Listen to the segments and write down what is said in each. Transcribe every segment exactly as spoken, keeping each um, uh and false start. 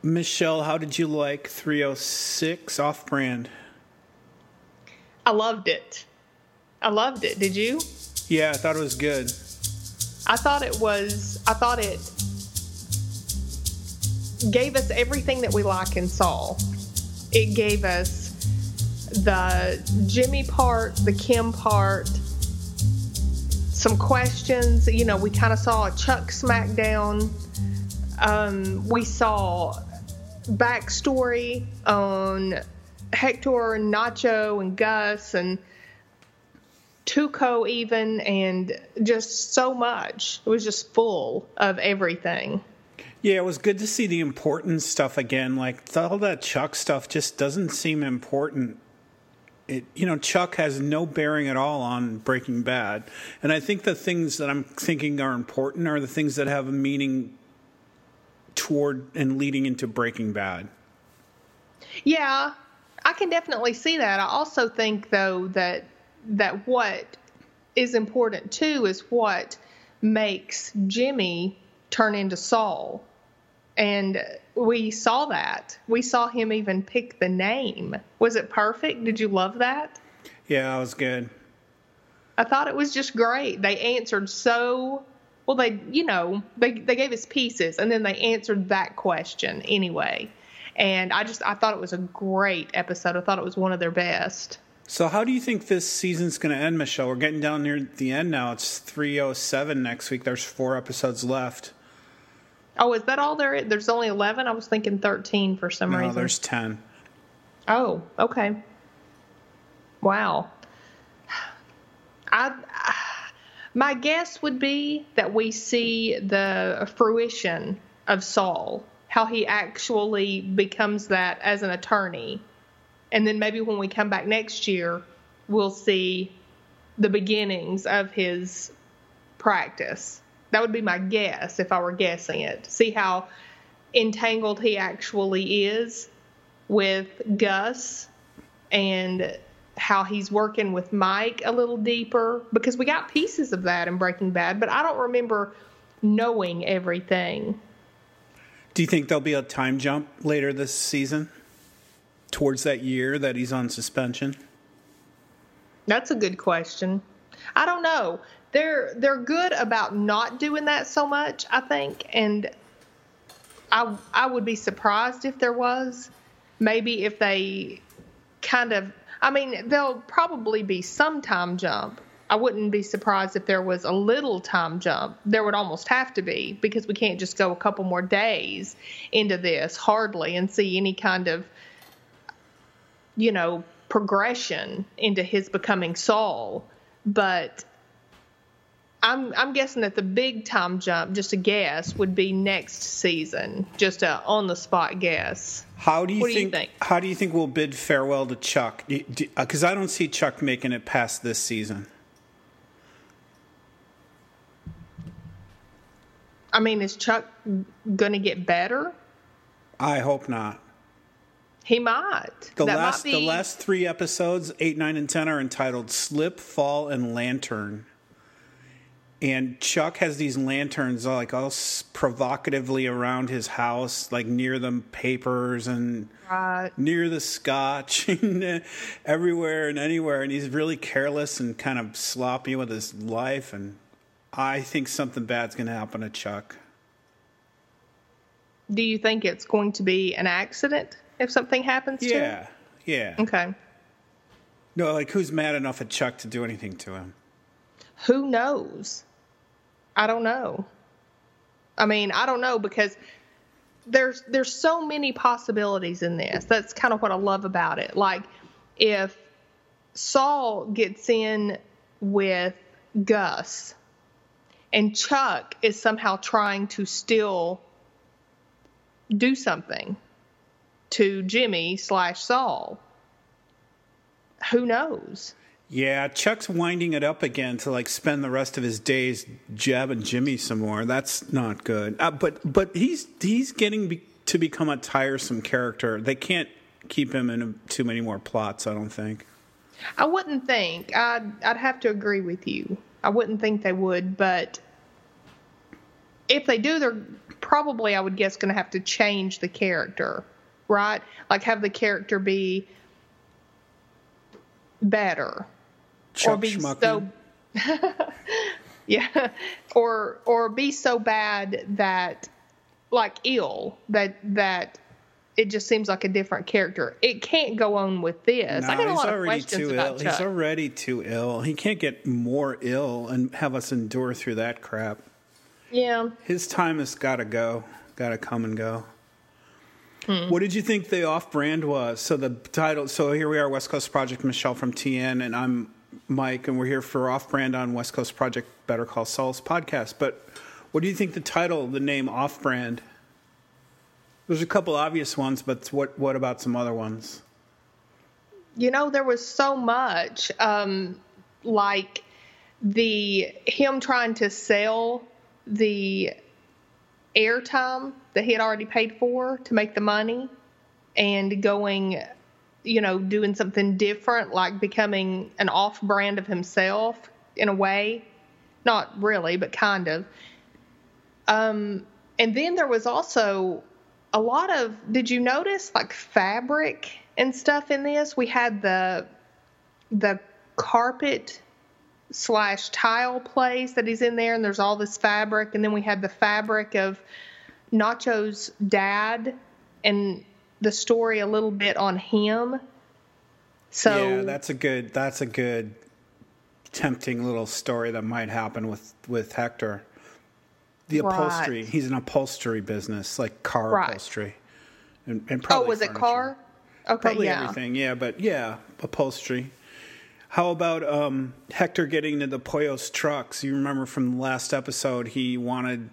Michelle, how did you like three oh six Off-Brand? I loved it. I loved it. Did you? Yeah, I thought it was good. I thought it was, I thought it gave us everything that we like in Saul. It gave us the Jimmy part, the Kim part, some questions. You know, we kind of saw a Chuck smackdown. Um, we saw backstory on Hector and Nacho and Gus and Tuco even, and just so much. It was just full of everything. Yeah, it was good to see the important stuff again. Like, all that Chuck stuff just doesn't seem important. It, you know, Chuck has no bearing at all on Breaking Bad. And I think the things that I'm thinking are important are the things that have a meaning toward and leading into Breaking Bad. Yeah, I can definitely see that. I also think, though, that that what is important, too, is what makes Jimmy turn into Saul. And we saw that. We saw him even pick the name. Was it perfect? Did you love that? Yeah, that was good. I thought it was just great. They answered so... Well, they, you know, they, they gave us pieces, and then they answered that question anyway. And I just, I thought it was a great episode. I thought it was one of their best. So how do you think this season's going to end, Michelle? We're getting down near the end now. It's three oh seven next week. There's four episodes left. Oh, is that all there is? There's only eleven? I was thinking thirteen for some no, reason. No, there's ten. Oh, okay. Wow. I, I, my guess would be that we see the fruition of Saul, how he actually becomes that as an attorney. And then maybe when we come back next year, we'll see the beginnings of his practice. That would be my guess if I were guessing it. See how entangled he actually is with Gus and how he's working with Mike a little deeper. Because we got pieces of that in Breaking Bad, but I don't remember knowing everything. Do you think there'll be a time jump later this season towards that year that he's on suspension? That's a good question. I don't know. They're they're good about not doing that so much, I think, and I I would be surprised if there was. Maybe if they kind of, I mean, there'll probably be some time jump. I wouldn't be surprised if there was a little time jump. There would almost have to be, because we can't just go a couple more days into this, hardly, and see any kind of, you know, progression into his becoming Saul. But I'm I'm guessing that the big time jump, just a guess, would be next season. Just a on the spot guess. How do you what think? Do you think? How do you think we'll bid farewell to Chuck? Because I don't see Chuck making it past this season. I mean, is Chuck going to get better? I hope not. He might. The that last might be... the last three episodes, eight, nine, and ten, are entitled "Slip, Fall, and Lantern." And Chuck has these lanterns like all provocatively around his house, like near the papers and right. near the scotch, and everywhere and anywhere. And he's really careless and kind of sloppy with his life. And I think something bad's going to happen to Chuck. Do you think it's going to be an accident if something happens to him? Yeah, yeah. Okay. No, like who's mad enough at Chuck to do anything to him? Who knows? I don't know. I mean, I don't know, because there's there's so many possibilities in this. That's kind of what I love about it. Like, if Saul gets in with Gus and Chuck is somehow trying to still do something to Jimmy slash Saul, who knows? Yeah, Chuck's winding it up again to like spend the rest of his days jabbing Jimmy some more. That's not good. Uh, but but he's he's getting be, to become a tiresome character. They can't keep him in a, too many more plots, I don't think. I wouldn't think. I'd I'd have to agree with you. I wouldn't think they would, but if they do, they're probably, I would guess, going to have to change the character, right? Like have the character be better. Chuck or be Schmuckman. so yeah, or or be so bad that like ill that that it just seems like a different character. It can't go on with this. No, I got a he's lot of already questions too about ill. Chuck. He's already too ill. He can't get more ill and have us endure through that crap. Yeah. His time has got to go. Got to come and go. Hmm. What did you think the off-brand was? So the title. So here we are, West Coast Project. Michelle from T N, and I'm Mike, and we're here for off-brand on West Coast Project Better Call Saul's podcast. But what do you think the title, the name off-brand? There's a couple obvious ones, but what what about some other ones? You know, there was so much, um, like the him trying to sell the airtime that he had already paid for to make the money, and going, you know, doing something different, like becoming an off-brand of himself in a way. Not really, but kind of. Um, and then there was also a lot of, did you notice like fabric and stuff in this? We had the the carpet slash tile place that he's in there, and there's all this fabric, and then we had the fabric of Nacho's dad and the story a little bit on him. So yeah, that's a good that's a good tempting little story that might happen with with Hector. The upholstery. Right. He's an upholstery business, like car Right. upholstery. And, and probably oh, was furniture. it car? Okay, Probably yeah. everything, yeah, but yeah, upholstery. How about um, Hector getting into the Poyos trucks? You remember from the last episode, he wanted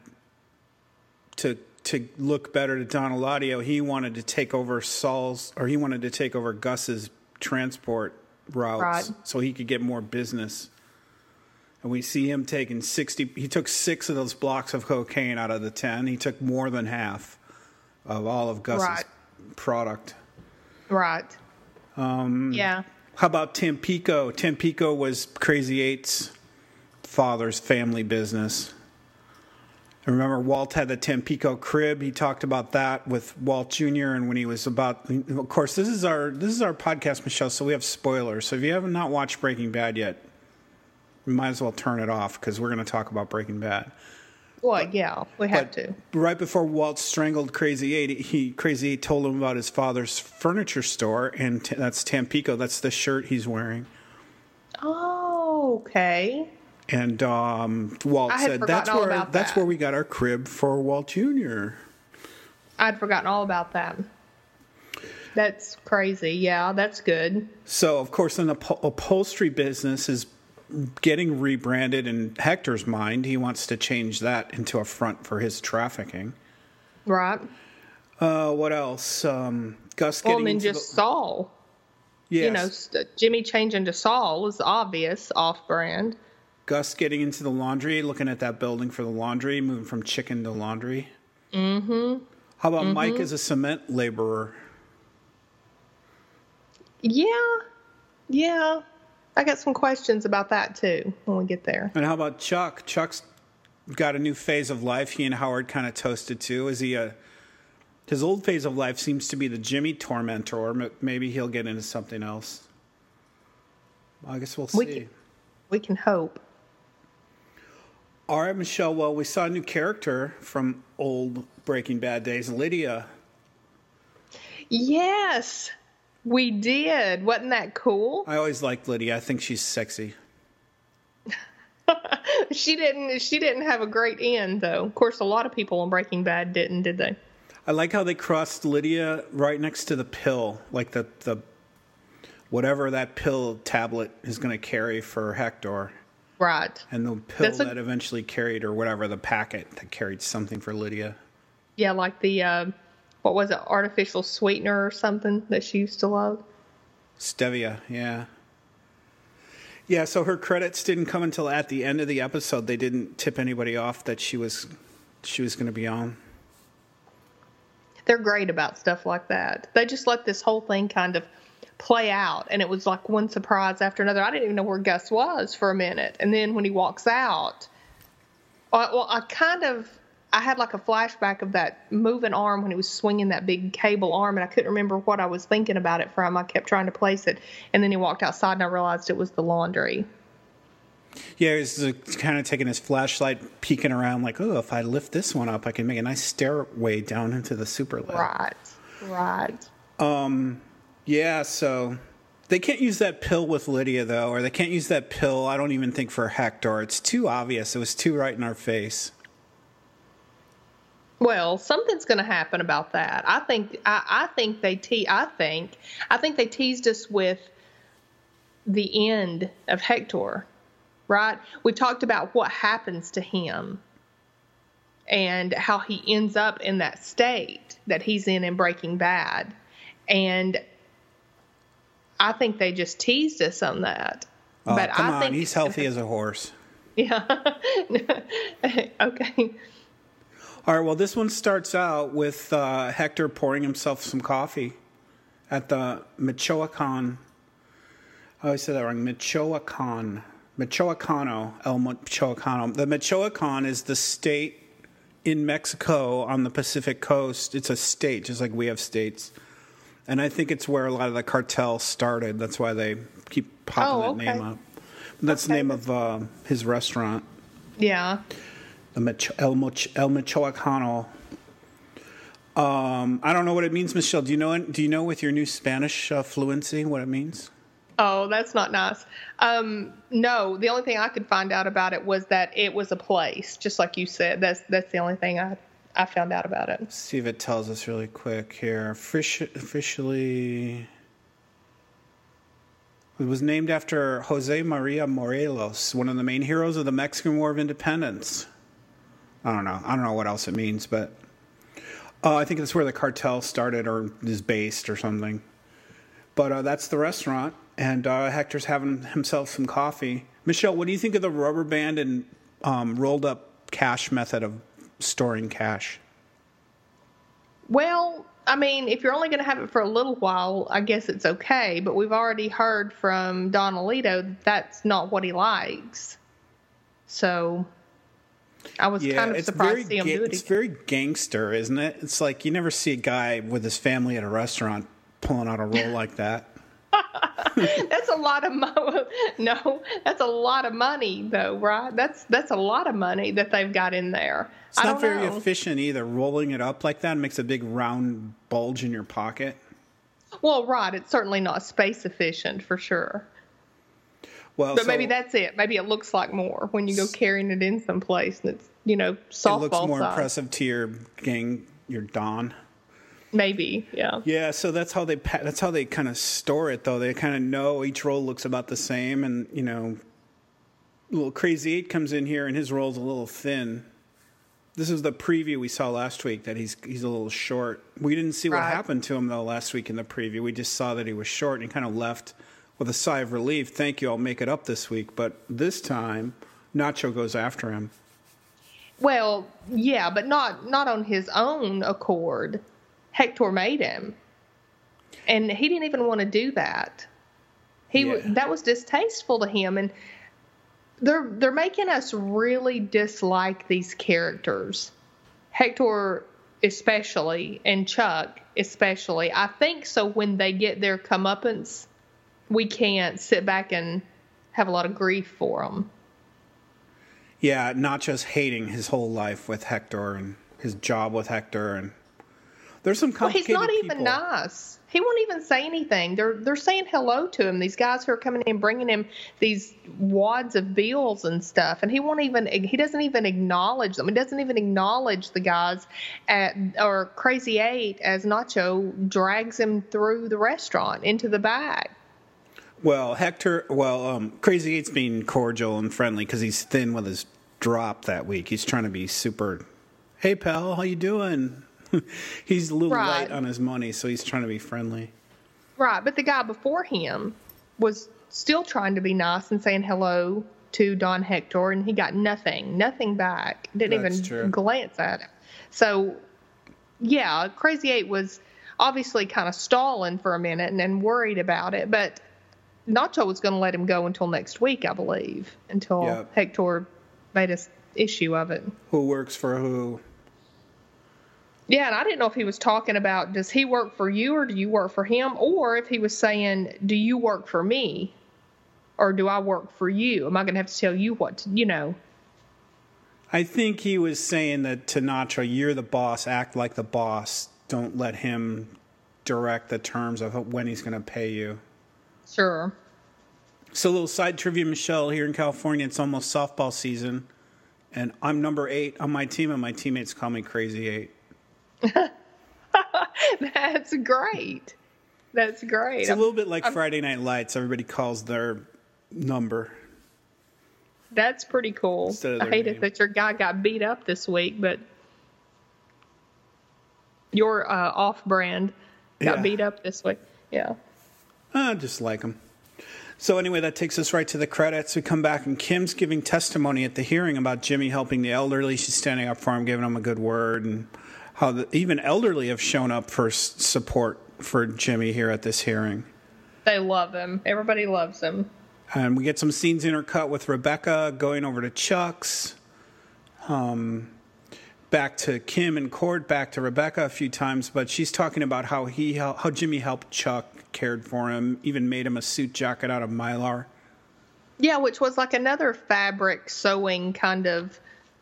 to to look better to Don Eladio. He wanted to take over Saul's, or he wanted to take over Gus's transport routes Right. so he could get more business. And we see him taking sixty. He took six of those blocks of cocaine out of the ten. He took more than half of all of Gus's Right. product. Right. Um, yeah. How about Tampico? Tampico was Crazy Eight's father's family business. I remember Walt had the Tampico crib. He talked about that with Walt Junior And when he was about, of course, this is our this is our podcast, Michelle. So we have spoilers. So if you have not watched Breaking Bad yet, you might as well turn it off because we're going to talk about Breaking Bad. Well, yeah, we have But to. right before Walt strangled Crazy Eight, he Crazy Eight told him about his father's furniture store, and t- that's Tampico. That's the shirt he's wearing. Oh, okay. And um, Walt I had said, forgotten "That's all where about that's that. where we got our crib for Walt Junior" I'd forgotten all about that. That's crazy. Yeah, that's good. So, of course, in the upho- upholstery business is getting rebranded in Hector's mind. He wants to change that into a front for his trafficking. Right. Uh, what else? Um, Gus Well, getting and then into just the, Saul. yes. You know, st- Jimmy changing to Saul was obvious, off-brand. Gus getting into the laundry, looking at that building for the laundry, moving from chicken to laundry. Mm-hmm. How about Mm-hmm. Mike as a cement laborer? Yeah. Yeah. I got some questions about that, too, when we get there. And how about Chuck? Chuck's got a new phase of life. He and Howard kind of toasted too. Is he a... His old phase of life seems to be the Jimmy tormentor, or m- maybe he'll get into something else. I guess we'll see. We can, we can hope. All right, Michelle. Well, we saw a new character from old Breaking Bad days, Lydia. Yes, we did. Wasn't that cool? I always liked Lydia. I think she's sexy. She didn't. She didn't have a great end, though. Of course, a lot of people on Breaking Bad didn't, did they? I like how they crossed Lydia right next to the pill, like the the whatever that pill tablet is going to carry for Hector. Right. And the pill That's a- that eventually carried, or whatever, the packet that carried something for Lydia. Yeah, like the uh, what was it, artificial sweetener or something that she used to love. Stevia, yeah. Yeah, so her credits didn't come until at the end of the episode. They didn't tip anybody off that she was she was going to be on. They're great about stuff like that. They just let this whole thing kind of play out, and it was like one surprise after another. I didn't even know where Gus was for a minute, and then when he walks out, well, well I kind of, I had like a flashback of that moving arm when he was swinging that big cable arm, and I couldn't remember what I was thinking about it from. I kept trying to place it, and then he walked outside, and I realized it was the laundry. Yeah, he's uh, kind of taking his flashlight, peeking around like, oh, if I lift this one up, I can make a nice stairway down into the super lift. Right, right. Um, yeah, so they can't use that pill with Lydia, though, or they can't use that pill, I don't even think, for Hector. It's too obvious. It was too right in our face. Well, something's going to happen about that. I think. I, I think they. Te- I think. I think they teased us with the end of Hector, right? We talked about what happens to him and how he ends up in that state that he's in in Breaking Bad, and I think they just teased us on that. Oh, but come I on, think he's healthy as a horse. Yeah. Okay. All right, well, this one starts out with uh, Hector pouring himself some coffee at the Michoacan. Oh, I said that wrong. Michoacan. Michoacano. El Michoacano. The Michoacan is the state in Mexico on the Pacific coast. It's a state, just like we have states. And I think it's where a lot of the cartel started. That's why they keep popping Oh, that okay. name up. That's Okay. the name of uh, his restaurant. Yeah. The Mich- El, Mich- El Michoacano. Um, I don't know what it means, Michelle. Do you know? Do you know with your new Spanish uh, fluency what it means? Oh, that's not nice. Um, no, the only thing I could find out about it was that it was a place, just like you said. That's that's the only thing I I found out about it. Let's see if it tells us really quick here. Offici- officially, it was named after Jose Maria Morelos, one of the main heroes of the Mexican War of Independence. I don't know. I don't know what else it means, but uh, I think that's where the cartel started or is based or something. But uh, that's the restaurant, and uh, Hector's having himself some coffee. Michelle, what do you think of the rubber band and um, rolled up cash method of storing cash? Well, I mean, if you're only going to have it for a little while, I guess it's okay. But we've already heard from Don Alito that that's not what he likes. So I was Yeah, kind of it's surprised very to see him ga- do it it's again. very gangster, isn't it? It's like you never see a guy with his family at a restaurant pulling out a roll like that. That's a lot of mo- no, that's a lot of money though, right? That's that's a lot of money that they've got in there. It's I not don't very know. efficient either. Rolling it up like that makes a big round bulge in your pocket. Well, right, it's certainly not space efficient for sure. Well, But so maybe that's it. Maybe it looks like more when you go carrying it in someplace and it's, you know, softball it looks more size. impressive to your gang, your don. Maybe, yeah. Yeah, so that's how they pa- that's how they kind of store it, though. They kind of know each roll looks about the same, and you know, little Crazy Eight comes in here, and his roll's a little thin. This is the preview we saw last week that he's he's a little short. We didn't see what Right. happened to him though last week in the preview. We just saw that he was short, and he kind of left with a sigh of relief. Thank you, I'll make it up this week. But this time, Nacho goes after him. Well, yeah, but not not on his own accord. Hector made him, and he didn't even want to do that. He Yeah. w- that was distasteful to him, and they're they're making us really dislike these characters, Hector especially, and Chuck especially. I think so. When they get their comeuppance, we can't sit back and have a lot of grief for them. Yeah, Nacho's hating his whole life with Hector and his job with Hector, and there's some Well, he's complicated not even people. nice. He won't even say anything. They're they're saying hello to him. These guys who are coming in, bringing him these wads of bills and stuff, and he won't even. He doesn't even acknowledge them. He doesn't even acknowledge the guys at or Crazy Eight as Nacho drags him through the restaurant into the bag. Well, Hector, well, um, Crazy Eight's being cordial and friendly because he's thin with his drop that week. He's trying to be super, hey, pal, how you doing? He's a little Right. light on his money, so he's trying to be friendly. Right, but the guy before him was still trying to be nice and saying hello to Don Hector, and he got nothing, nothing back. Didn't That's even true. glance at him. So, yeah, Crazy Eight was obviously kind of stalling for a minute and, and worried about it, but Nacho was going to let him go until next week, I believe, until Yep. Hector made an issue of it. Who works for who? Yeah, and I didn't know if he was talking about, does he work for you or do you work for him? Or if he was saying, do you work for me or do I work for you? Am I going to have to tell you what to, you know? I think he was saying that to Nacho, you're the boss, act like the boss. Don't let him direct the terms of when he's going to pay you. Sure. So a little side trivia, Michelle, here in California, it's almost softball season. And I'm number eight on my team, and my teammates call me Crazy Eight. That's great. That's great. It's a little bit like I'm, Friday Night Lights. Everybody calls their number. That's pretty cool. I hate it that your guy got beat up this week, but your uh, off-brand got yeah. beat up this week. Yeah. I just like him. So anyway, that takes us right to the credits. We come back, and Kim's giving testimony at the hearing about Jimmy helping the elderly. She's standing up for him, giving him a good word, and how the, even elderly have shown up for s- support for Jimmy here at this hearing. They love him. Everybody loves him. And we get some scenes intercut with Rebecca going over to Chuck's, um, back to Kim and Cord, back to Rebecca a few times, but she's talking about how he how Jimmy helped Chuck, cared for him, even made him a suit jacket out of Mylar. Yeah, which was like another fabric sewing kind of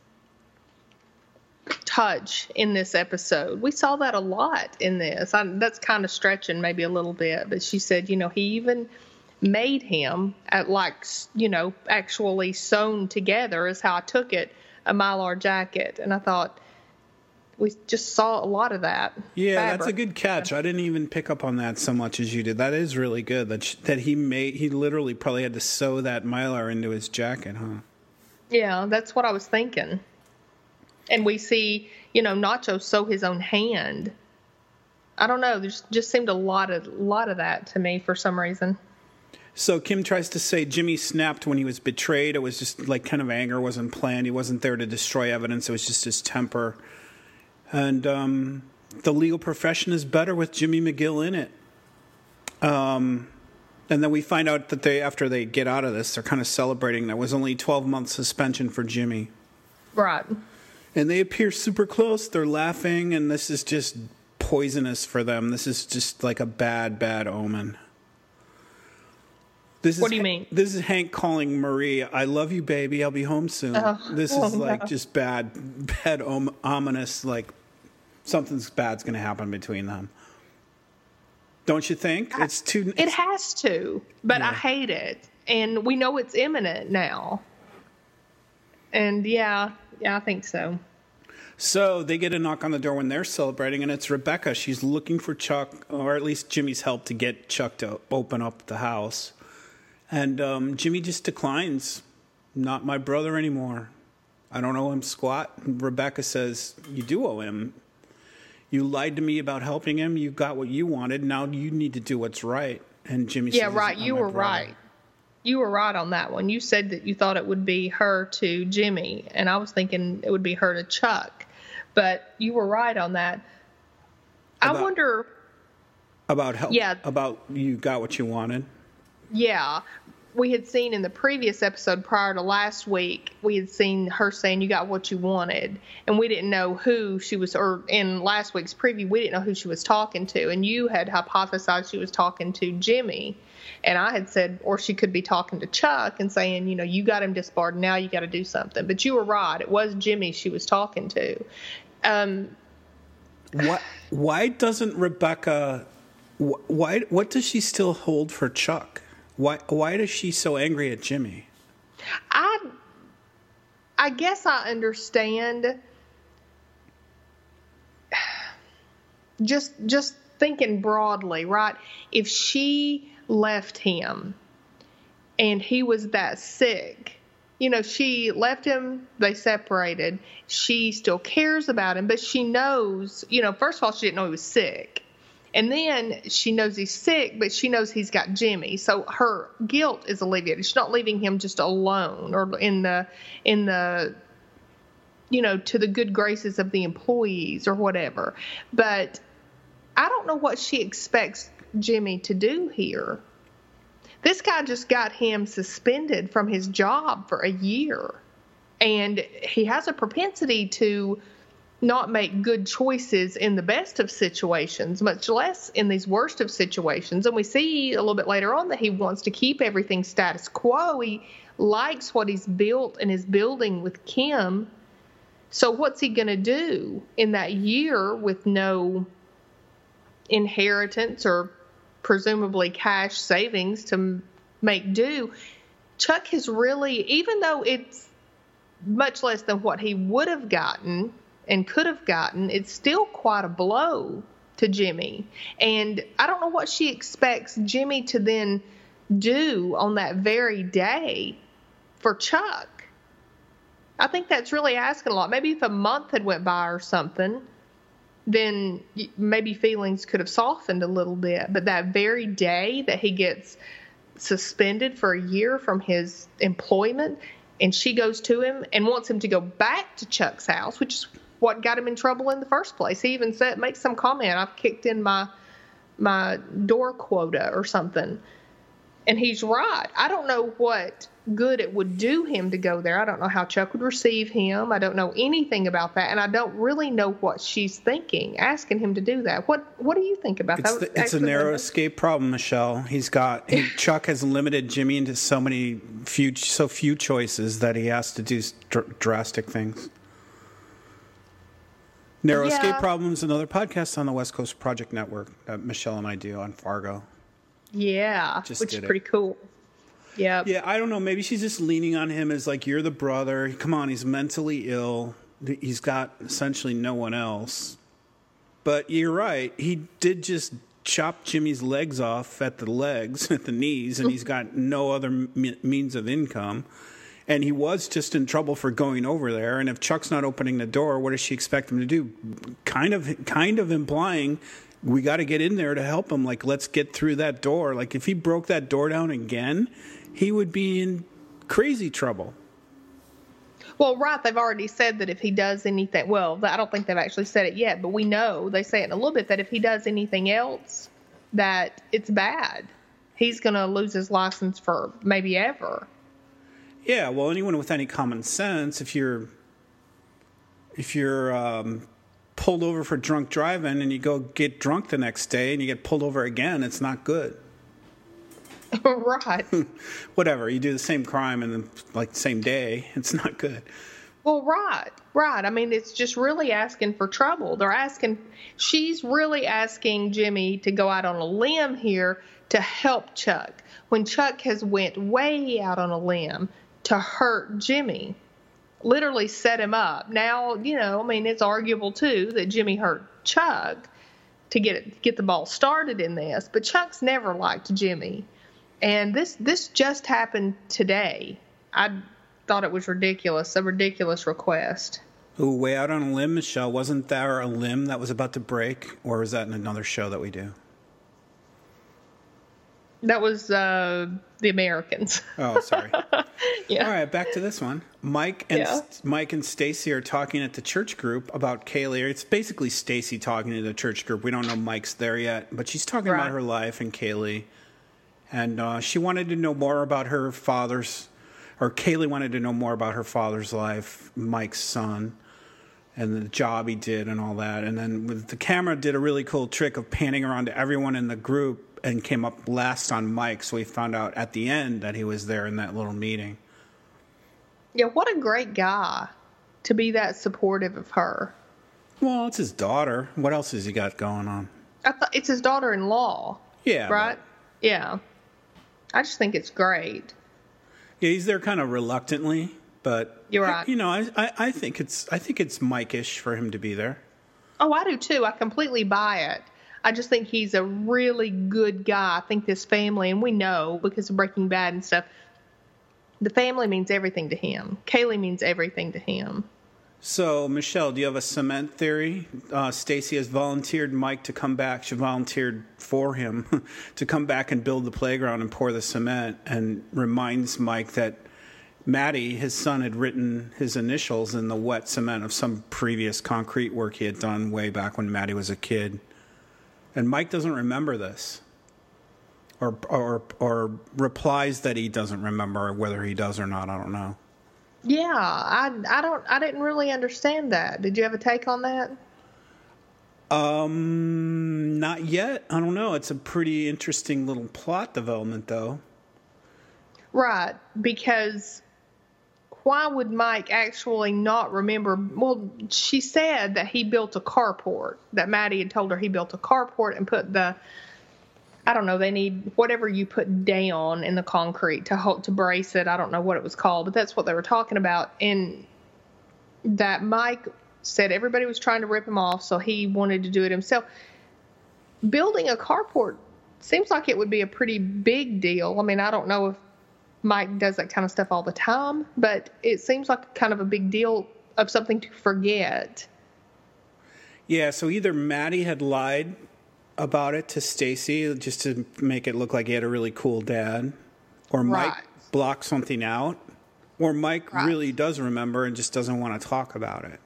touch in this episode. We saw that a lot in this. I, that's kind of stretching maybe a little bit, but she said, you know, he even made him at like, you know, actually sewn together is how I took it, a Mylar jacket. And I thought we just saw a lot of that. Yeah, fabric. That's a good catch. I didn't even pick up on that so much as you did. That is really good. That sh- that he made, he literally probably had to sew that Mylar into his jacket, huh? Yeah, that's what I was thinking. And we see, you know, Nacho sew his own hand. I don't know. There's just seemed a lot of lot of that to me for some reason. So Kim tries to say Jimmy snapped when he was betrayed. It was just like kind of anger, wasn't planned. He wasn't there to destroy evidence. It was just his temper. And um, the legal profession is better with Jimmy McGill in it. Um, and then we find out that they, after they get out of this, they're kind of celebrating. There was only twelve month suspension for Jimmy. Right. And they appear super close. They're laughing, and this is just poisonous for them. This is just like a bad, bad omen. This what is, do you mean? This is Hank calling Marie, I love you, baby. I'll be home soon. Oh, this oh, is like no. just bad, bad, om- ominous, like something's bad's going to happen between them. Don't you think? I, it's too. It has to, but yeah. I hate it. And we know it's imminent now. And yeah, yeah, I think so. So they get a knock on the door when they're celebrating, and it's Rebecca. She's looking for Chuck, or at least Jimmy's help to get Chuck to open up the house. And um, Jimmy just declines. Not my brother anymore. I don't owe him squat. Rebecca says, you do owe him. You lied to me about helping him. You got what you wanted. Now you need to do what's right. And Jimmy yeah, says, right. You were right. You were right on that one. You said that you thought it would be her to Jimmy, and I was thinking it would be her to Chuck. But you were right on that. About, I wonder about help. Yeah, about you got what you wanted. Yeah, we had seen in the previous episode prior to last week, we had seen her saying you got what you wanted, and we didn't know who she was. Or in last week's preview, we didn't know who she was talking to, and you had hypothesized she was talking to Jimmy. And I had said, or she could be talking to Chuck and saying, you know, you got him disbarred. Now you got to do something. But you were right. It was Jimmy she was talking to. Um, why, why doesn't Rebecca, why, what does she still hold for Chuck? Why, why is she so angry at Jimmy? I, I guess I understand. Just, just thinking broadly, right? If she left him and he was that sick, you know, she left him, they separated, she still cares about him, but she knows, you know, first of all, she didn't know he was sick, and then she knows he's sick, but she knows he's got Jimmy, so her guilt is alleviated. She's not leaving him just alone or in the in the you know, to the good graces of the employees or whatever. But I don't know what she expects Jimmy to do here. This guy just got him suspended from his job for a year. And he has a propensity to not make good choices in the best of situations, much less in these worst of situations. And we see a little bit later on that he wants to keep everything status quo. He likes what he's built and is building with Kim. So what's he going to do in that year with no inheritance or presumably cash savings to make do? Chuck has really, even though it's much less than what he would have gotten and could have gotten, it's still quite a blow to Jimmy. And I don't know what she expects Jimmy to then do on that very day for Chuck. I think that's really asking a lot. Maybe if a month had went by or something, then maybe feelings could have softened a little bit. But that very day that he gets suspended for a year from his employment, and she goes to him and wants him to go back to Chuck's house, which is what got him in trouble in the first place. He even said, makes some comment, I've kicked in my my door quota or something. And he's right. I don't know what good it would do him to go there. I don't know how Chuck would receive him. I don't know anything about that. And I don't really know what she's thinking, asking him to do that. What What do you think about it's that? The, it's a narrow escape problem, Michelle. He's got, he, Chuck has limited Jimmy into so many, few, so few choices that he has to do dr- drastic things. Narrow yeah. Escape Problems, another podcast on the West Coast Project Network that Michelle and I do on Fargo. Yeah, Just which is it. pretty cool. Yeah. Yeah, I don't know. Maybe she's just leaning on him as like, you're the brother. Come on, he's mentally ill. He's got essentially no one else. But you're right. He did just chop Jimmy's legs off at the legs, at the knees, and he's got no other me- means of income. And he was just in trouble for going over there. And if Chuck's not opening the door, what does she expect him to do? Kind of, kind of implying we got to get in there to help him. Like, let's get through that door. Like, if he broke that door down again, he would be in crazy trouble. Well, right. They've already said that if he does anything, well, I don't think they've actually said it yet, but we know, they say it in a little bit, that if he does anything else, that it's bad. He's going to lose his license for maybe ever. Yeah, well, anyone with any common sense, if you're if you're um, pulled over for drunk driving and you go get drunk the next day and you get pulled over again, it's not good. Right. Whatever, you do the same crime in the like same day, it's not good. Well, right, right. I mean, it's just really asking for trouble. They're asking, she's really asking Jimmy to go out on a limb here to help Chuck, when Chuck has went way out on a limb to hurt Jimmy, literally set him up. Now, you know, I mean, it's arguable, too, that Jimmy hurt Chuck to get it, get the ball started in this, but Chuck's never liked Jimmy. And this this just happened today. I thought it was ridiculous, a ridiculous request. Ooh, way out on a limb, Michelle. Wasn't there a limb that was about to break, or was that in another show that we do? That was uh, The Americans. Oh, sorry. Yeah. All right, back to this one. Mike and Yeah. Mike and Stacy are talking at the church group about Kaylee. It's basically Stacy talking to the church group. We don't know Mike's there yet, but she's talking Right. about her life and Kaylee. And uh, she wanted to know more about her father's, or Kaylee wanted to know more about her father's life, Mike's son, and the job he did and all that. And then with the camera did a really cool trick of panning around to everyone in the group and came up last on Mike. So we found out at the end that he was there in that little meeting. Yeah, what a great guy to be that supportive of her. Well, it's his daughter. What else has he got going on? I thought it's his daughter-in-law. Yeah. Right? But, Yeah. I just think it's great. yeah, he's there kind of reluctantly, but You're right. You know, I, I, I think it's I think it's Mike-ish for him to be there. Oh, I do too. I completely buy it. I just think he's a really good guy. I think this family, and we know because of Breaking Bad and stuff, the family means everything to him. Kaylee means everything to him. So, Michelle, do you have a cement theory? Uh, Stacy has volunteered Mike to come back. She volunteered for him to come back and build the playground and pour the cement, and reminds Mike that Matty, his son, had written his initials in the wet cement of some previous concrete work he had done way back when Matty was a kid. And Mike doesn't remember this, or or or replies that he doesn't remember. Whether he does or not, I don't know. Yeah, I, I don't I didn't really understand that. Did you have a take on that? Um, not yet. I don't know. It's a pretty interesting little plot development, though. Right, because why would Mike actually not remember? Well, she said that he built a carport, that Maddie had told her he built a carport and put the, I don't know, they need whatever you put down in the concrete to hold, to brace it. I don't know what it was called, but that's what they were talking about. And that Mike said everybody was trying to rip him off, so he wanted to do it himself. Building a carport seems like it would be a pretty big deal. I mean, I don't know if Mike does that kind of stuff all the time, but it seems like kind of a big deal of something to forget. Yeah, so either Maddie had lied about it to Stacy just to make it look like he had a really cool dad, or Mike Right. blocked something out, or Mike Right. really does remember and just doesn't want to talk about it.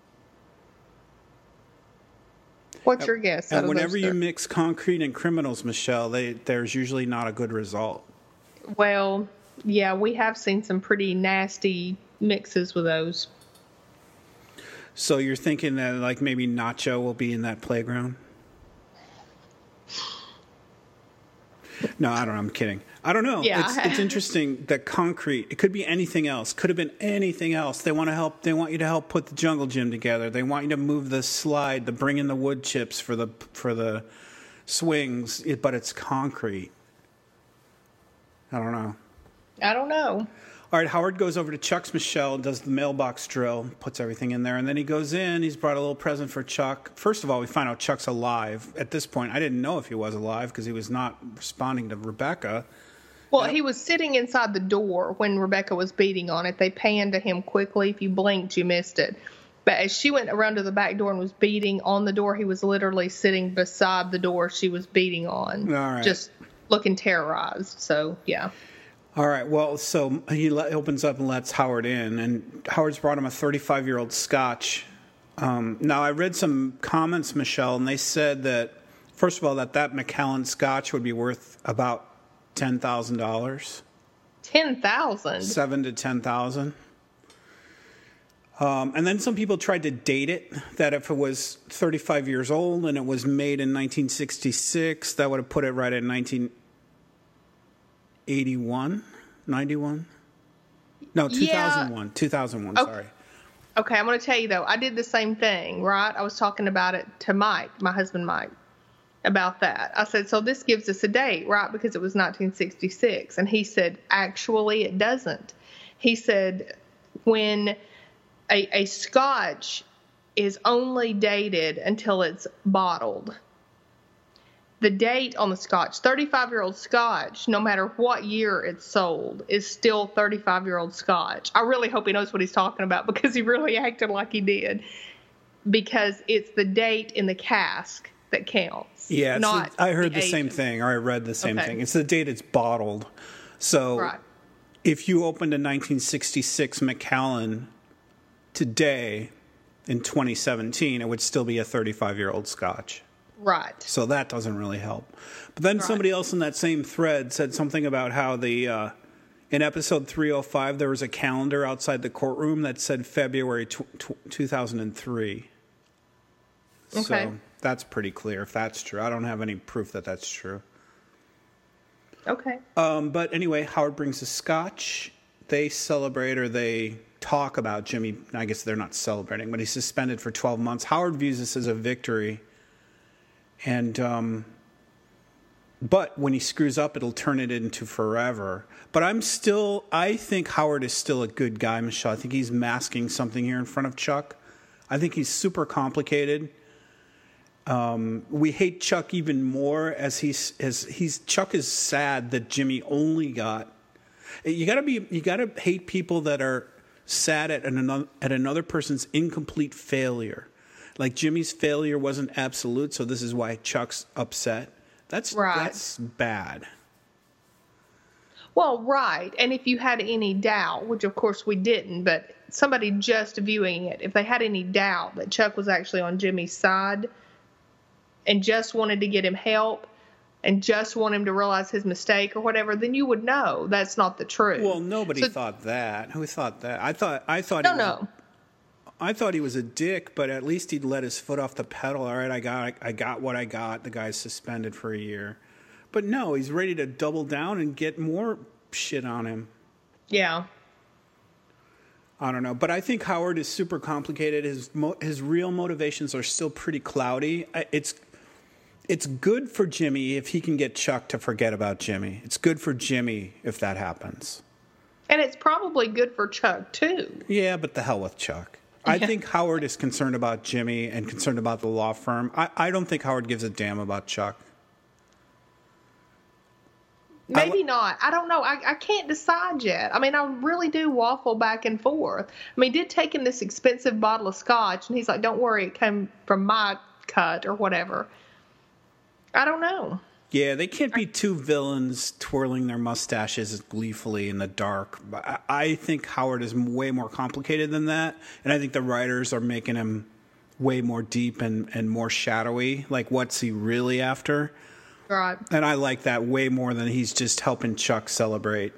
What's your guess? out And of whenever those you three? mix concrete and criminals, Michelle, they, there's usually not a good result. Well, yeah, we have seen some pretty nasty mixes with those. So you're thinking that like maybe Nacho will be in that playground? No, I don't know. I'm kidding. I don't know. Yeah. It's, it's interesting that concrete, it could be anything else. Could have been anything else. They want to help. They want you to help put the jungle gym together. They want you to move the slide, to bring in the wood chips for the for the swings, it, but it's concrete. I don't know. I don't know. All right, Howard goes over to Chuck's Michelle, does the mailbox drill, puts everything in there, and then he goes in. He's brought a little present for Chuck. First of all, we find out Chuck's alive. At this point, I didn't know if he was alive because he was not responding to Rebecca. Well, he was sitting inside the door when Rebecca was beating on it. They panned to him quickly. If you blinked, you missed it. But as she went around to the back door and was beating on the door, he was literally sitting beside the door she was beating on. All right. Just looking terrorized. So, yeah. All right, well, so he le- opens up and lets Howard in, and Howard's brought him a thirty-five-year-old Scotch. Um, now, I read some comments, Michelle, and they said that, first of all, that that Macallan Scotch would be worth about ten thousand dollars. ten thousand. Seven to ten thousand. Um, and then some people tried to date it, that if it was thirty-five years old and it was made in nineteen sixty-six, that would have put it right at nineteen eighty-one, ninety-one? No, two thousand one. Yeah. two thousand one, Okay. sorry. Okay, I'm going to tell you, though, I did the same thing, right? I was talking about it to Mike, my husband Mike, about that. I said, so this gives us a date, right? Because it was nineteen sixty-six. And he said, actually, it doesn't. He said, when a, a Scotch is only dated until it's bottled, the date on the Scotch, thirty-five-year-old Scotch, no matter what year it's sold, is still thirty-five-year-old Scotch. I really hope he knows what he's talking about because he really acted like he did. Because it's the date in the cask that counts. Yeah, it's not the- I heard the, age. same thing, or I read the same Okay. thing. It's the date it's bottled. So Right. if you opened a nineteen sixty-six Macallan today in twenty seventeen, it would still be a thirty-five-year-old Scotch. Right. So that doesn't really help. But then Right. somebody else in that same thread said something about how the uh, in episode three oh five there was a calendar outside the courtroom that said February tw- tw- two thousand three. Okay. So that's pretty clear if that's true. I don't have any proof that that's true. Okay. Um, but anyway, Howard brings a Scotch. They celebrate, or they talk about Jimmy. I guess they're not celebrating, but he's suspended for twelve months. Howard views this as a victory. And, um, but when he screws up, it'll turn it into forever. But I'm still, I think Howard is still a good guy, Michelle. I think he's masking something here in front of Chuck. I think he's super complicated. Um, we hate Chuck even more as he's, as he's, Chuck is sad that Jimmy only got, you gotta be, you gotta hate people that are sad at another, at another person's incomplete failure. Like Jimmy's failure wasn't absolute, so this is why Chuck's upset. That's Right. that's bad. Well, right. And if you had any doubt, which of course we didn't, but somebody just viewing it, if they had any doubt that Chuck was actually on Jimmy's side and just wanted to get him help, and just want him to realize his mistake or whatever, then you would know that's not the truth. Well, nobody so, thought that. Who thought that? I thought I thought no, he was, no. I thought he was a dick, but at least he'd let his foot off the pedal. All right, I got I got what I got. The guy's suspended for a year. But no, he's ready to double down and get more shit on him. Yeah. I don't know, but I think Howard is super complicated. His mo- his real motivations are still pretty cloudy. I, it's it's good for Jimmy if he can get Chuck to forget about Jimmy. It's good for Jimmy if that happens. And it's probably good for Chuck, too. Yeah, but the hell with Chuck. I think Howard is concerned about Jimmy and concerned about the law firm. I, I don't think Howard gives a damn about Chuck. Maybe I, not. I don't know. I, I can't decide yet. I mean, I really do waffle back and forth. I mean, he did take him this expensive bottle of scotch, and he's like, don't worry, it came from my cut or whatever. I don't know. Yeah, they can't be two villains twirling their mustaches gleefully in the dark. I, I think Howard is way more complicated than that, and I think the writers are making him way more deep and, and more shadowy. Like, what's he really after? Right. And I like that way more than he's just helping Chuck celebrate.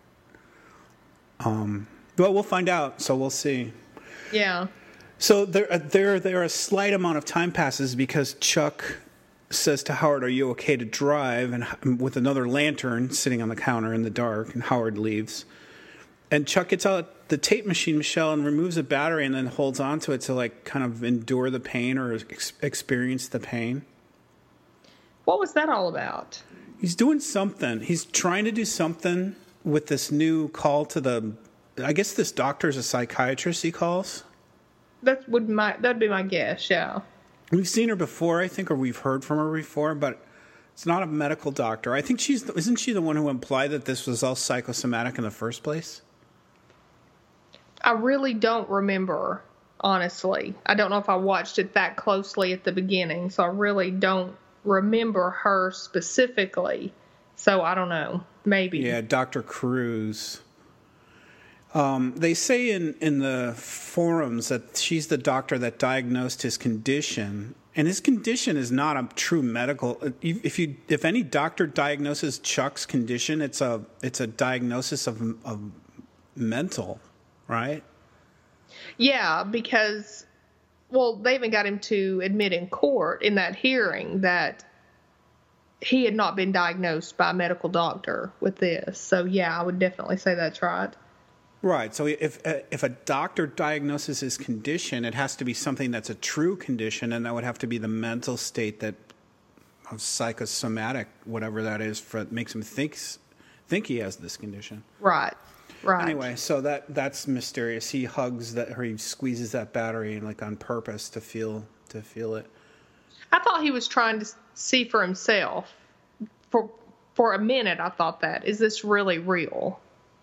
Um, but we'll find out, so we'll see. Yeah. So there, there, there a slight amount of time passes because Chuck says to Howard, "Are you okay to drive?" And with another lantern sitting on the counter in the dark, and Howard leaves. And Chuck gets out the tape machine, Michelle, and removes a battery, and then holds onto it to like kind of endure the pain or ex- experience the pain. What was that all about? He's doing something. He's trying to do something with this new call to the. I guess this doctor's a psychiatrist. He calls. That would my that'd be my guess. Yeah. We've seen her before, I think, or we've heard from her before, but it's not a medical doctor. I think she's isn't she the one who implied that this was all psychosomatic in the first place? I really don't remember, honestly. I don't know if I watched it that closely at the beginning, so I really don't remember her specifically. So I don't know. Maybe. Yeah, Doctor Cruz. Um, they say in, in the forums that she's the doctor that diagnosed his condition, and his condition is not a true medical. If you if any doctor diagnoses Chuck's condition, it's a it's a diagnosis of of mental, right? Yeah, because well, they even got him to admit in court in that hearing that he had not been diagnosed by a medical doctor with this. So yeah, I would definitely say that's right. Right. So if if a doctor diagnoses his condition, it has to be something that's a true condition, and that would have to be the mental state that of psychosomatic, whatever that is, for makes him think think he has this condition. Right. Right. Anyway, so that that's mysterious. He hugs that, or he squeezes that battery like on purpose to feel to feel it. I thought he was trying to see for himself. For for a minute, I thought that is this really real?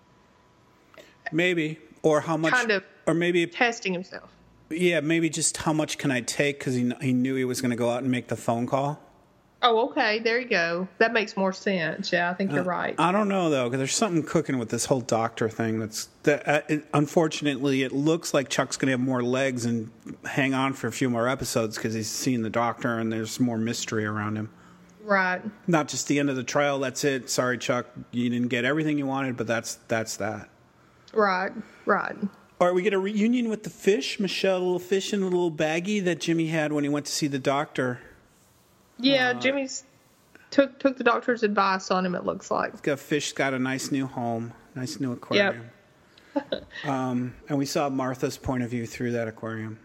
Maybe, or how much, kind of or maybe testing himself. Yeah, maybe just how much can I take, because he he knew he was going to go out and make the phone call. Oh, okay, there you go. That makes more sense. Yeah, I think you're uh, right. I don't know though, because there's something cooking with this whole doctor thing. That's that. Uh, it, unfortunately, it looks like Chuck's going to have more legs and hang on for a few more episodes because he's seen the doctor and there's more mystery around him. Right. Not just the end of the trial. That's it. Sorry, Chuck, you didn't get everything you wanted, but that's that's that. Right, right. All right, we get a reunion with the fish. Michelle, a little fish in a little baggie that Jimmy had when he went to see the doctor. Yeah, uh, Jimmy's took took the doctor's advice on him, it looks like. He's got fish, got a nice new home, nice new aquarium. Yep. um, and we saw Martha's point of view through that aquarium.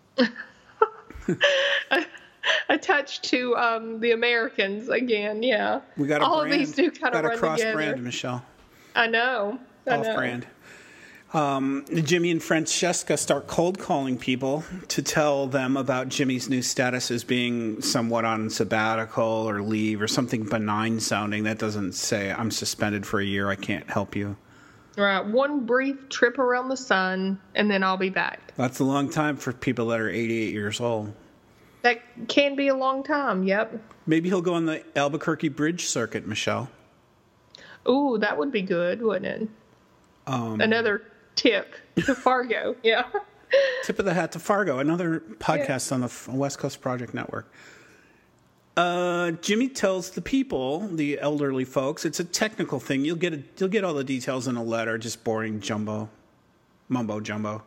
a, a touch to um, the Americans again, yeah. We got a All brand. of these do kind of got run a cross together. brand, Michelle. I know. I Off know. brand. Um, Jimmy and Francesca start cold calling people to tell them about Jimmy's new status as being somewhat on sabbatical or leave or something benign sounding. That doesn't say I'm suspended for a year. I can't help you. Right. One brief trip around the sun and then I'll be back. That's a long time for people that are eighty-eight years old. That can be a long time. Yep. Maybe he'll go on the Albuquerque Bridge circuit, Michelle. Ooh, that would be good, wouldn't it? Um, Another tip to Fargo. Yeah. Tip of the hat to Fargo, another podcast yeah. on the West Coast Project Network. Uh, Jimmy tells the people, the elderly folks, it's a technical thing. You'll get a, you'll get all the details in a letter, just boring jumbo, mumbo jumbo.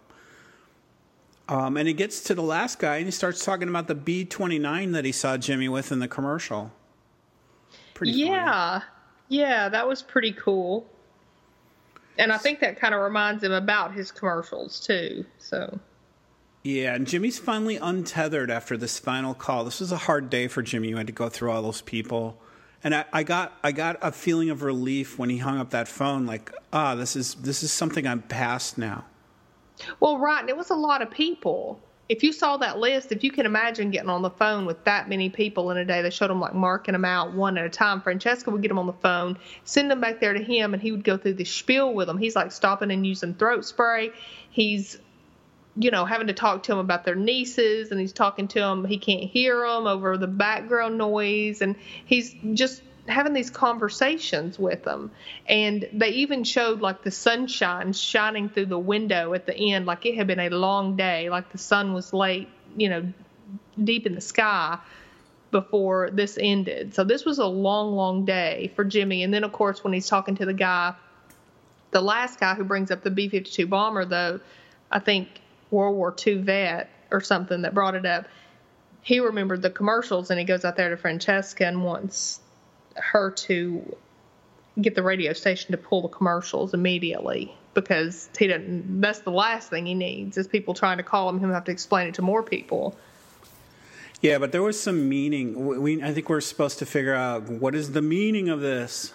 Um, and he gets to the last guy, and he starts talking about the B twenty-nine that he saw Jimmy with in the commercial. Pretty yeah, funny. Yeah, that was pretty cool. And I think that kind of reminds him about his commercials, too, so... Yeah, and Jimmy's finally untethered after this final call. This was a hard day for Jimmy. You had to go through all those people. And I, I got I got a feeling of relief when he hung up that phone, like, ah, this is this is something I'm past now. Well, right, and it was a lot of people. If you saw that list, if you can imagine getting on the phone with that many people in a day, they showed them, like, marking them out one at a time. Francesca would get them on the phone, send them back there to him, and he would go through the spiel with them. He's, like, stopping and using throat spray. He's... you know, having to talk to them about their nieces, and he's talking to them, he can't hear them over the background noise, and he's just having these conversations with them. And they even showed, like, the sunshine shining through the window at the end, like it had been a long day, like the sun was late, you know, deep in the sky before this ended. So this was a long, long day for Jimmy. And then, of course, when he's talking to the guy, the last guy who brings up the B fifty-two bomber, though, I think World War Two vet or something that brought it up, he remembered the commercials, and he goes out there to Francesca and wants her to get the radio station to pull the commercials immediately, because he doesn't, that's the last thing he needs is people trying to call him, him have to explain it to more people. Yeah, but there was some meaning. We, I think we're supposed to figure out, what is the meaning of this?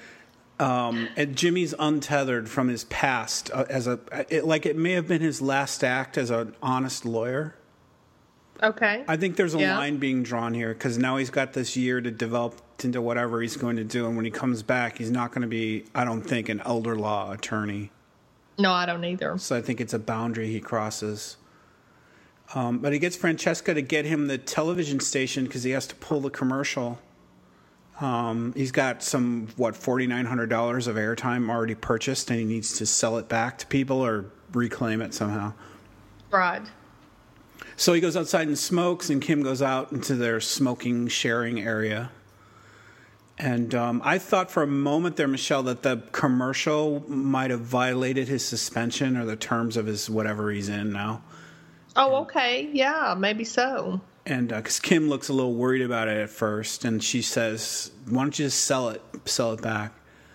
Um, and Jimmy's untethered from his past uh, as a, it, like it may have been his last act as an honest lawyer. Okay. I think there's a yeah. line being drawn here, because now he's got this year to develop into whatever he's going to do. And when he comes back, he's not going to be, I don't think, an elder law attorney. No, I don't either. So I think it's a boundary he crosses. Um, but he gets Francesca to get him the television station because he has to pull the commercial. Um, he's got some, what, forty-nine hundred dollars of airtime already purchased, and he needs to sell it back to people or reclaim it somehow. Right. So he goes outside and smokes, and Kim goes out into their smoking sharing area. And um, I thought for a moment there, Michelle, that the commercial might have violated his suspension or the terms of his whatever he's in now. Oh, okay. Yeah, maybe so. And because uh, Kim looks a little worried about it at first, and she says, why don't you just sell it, sell it back?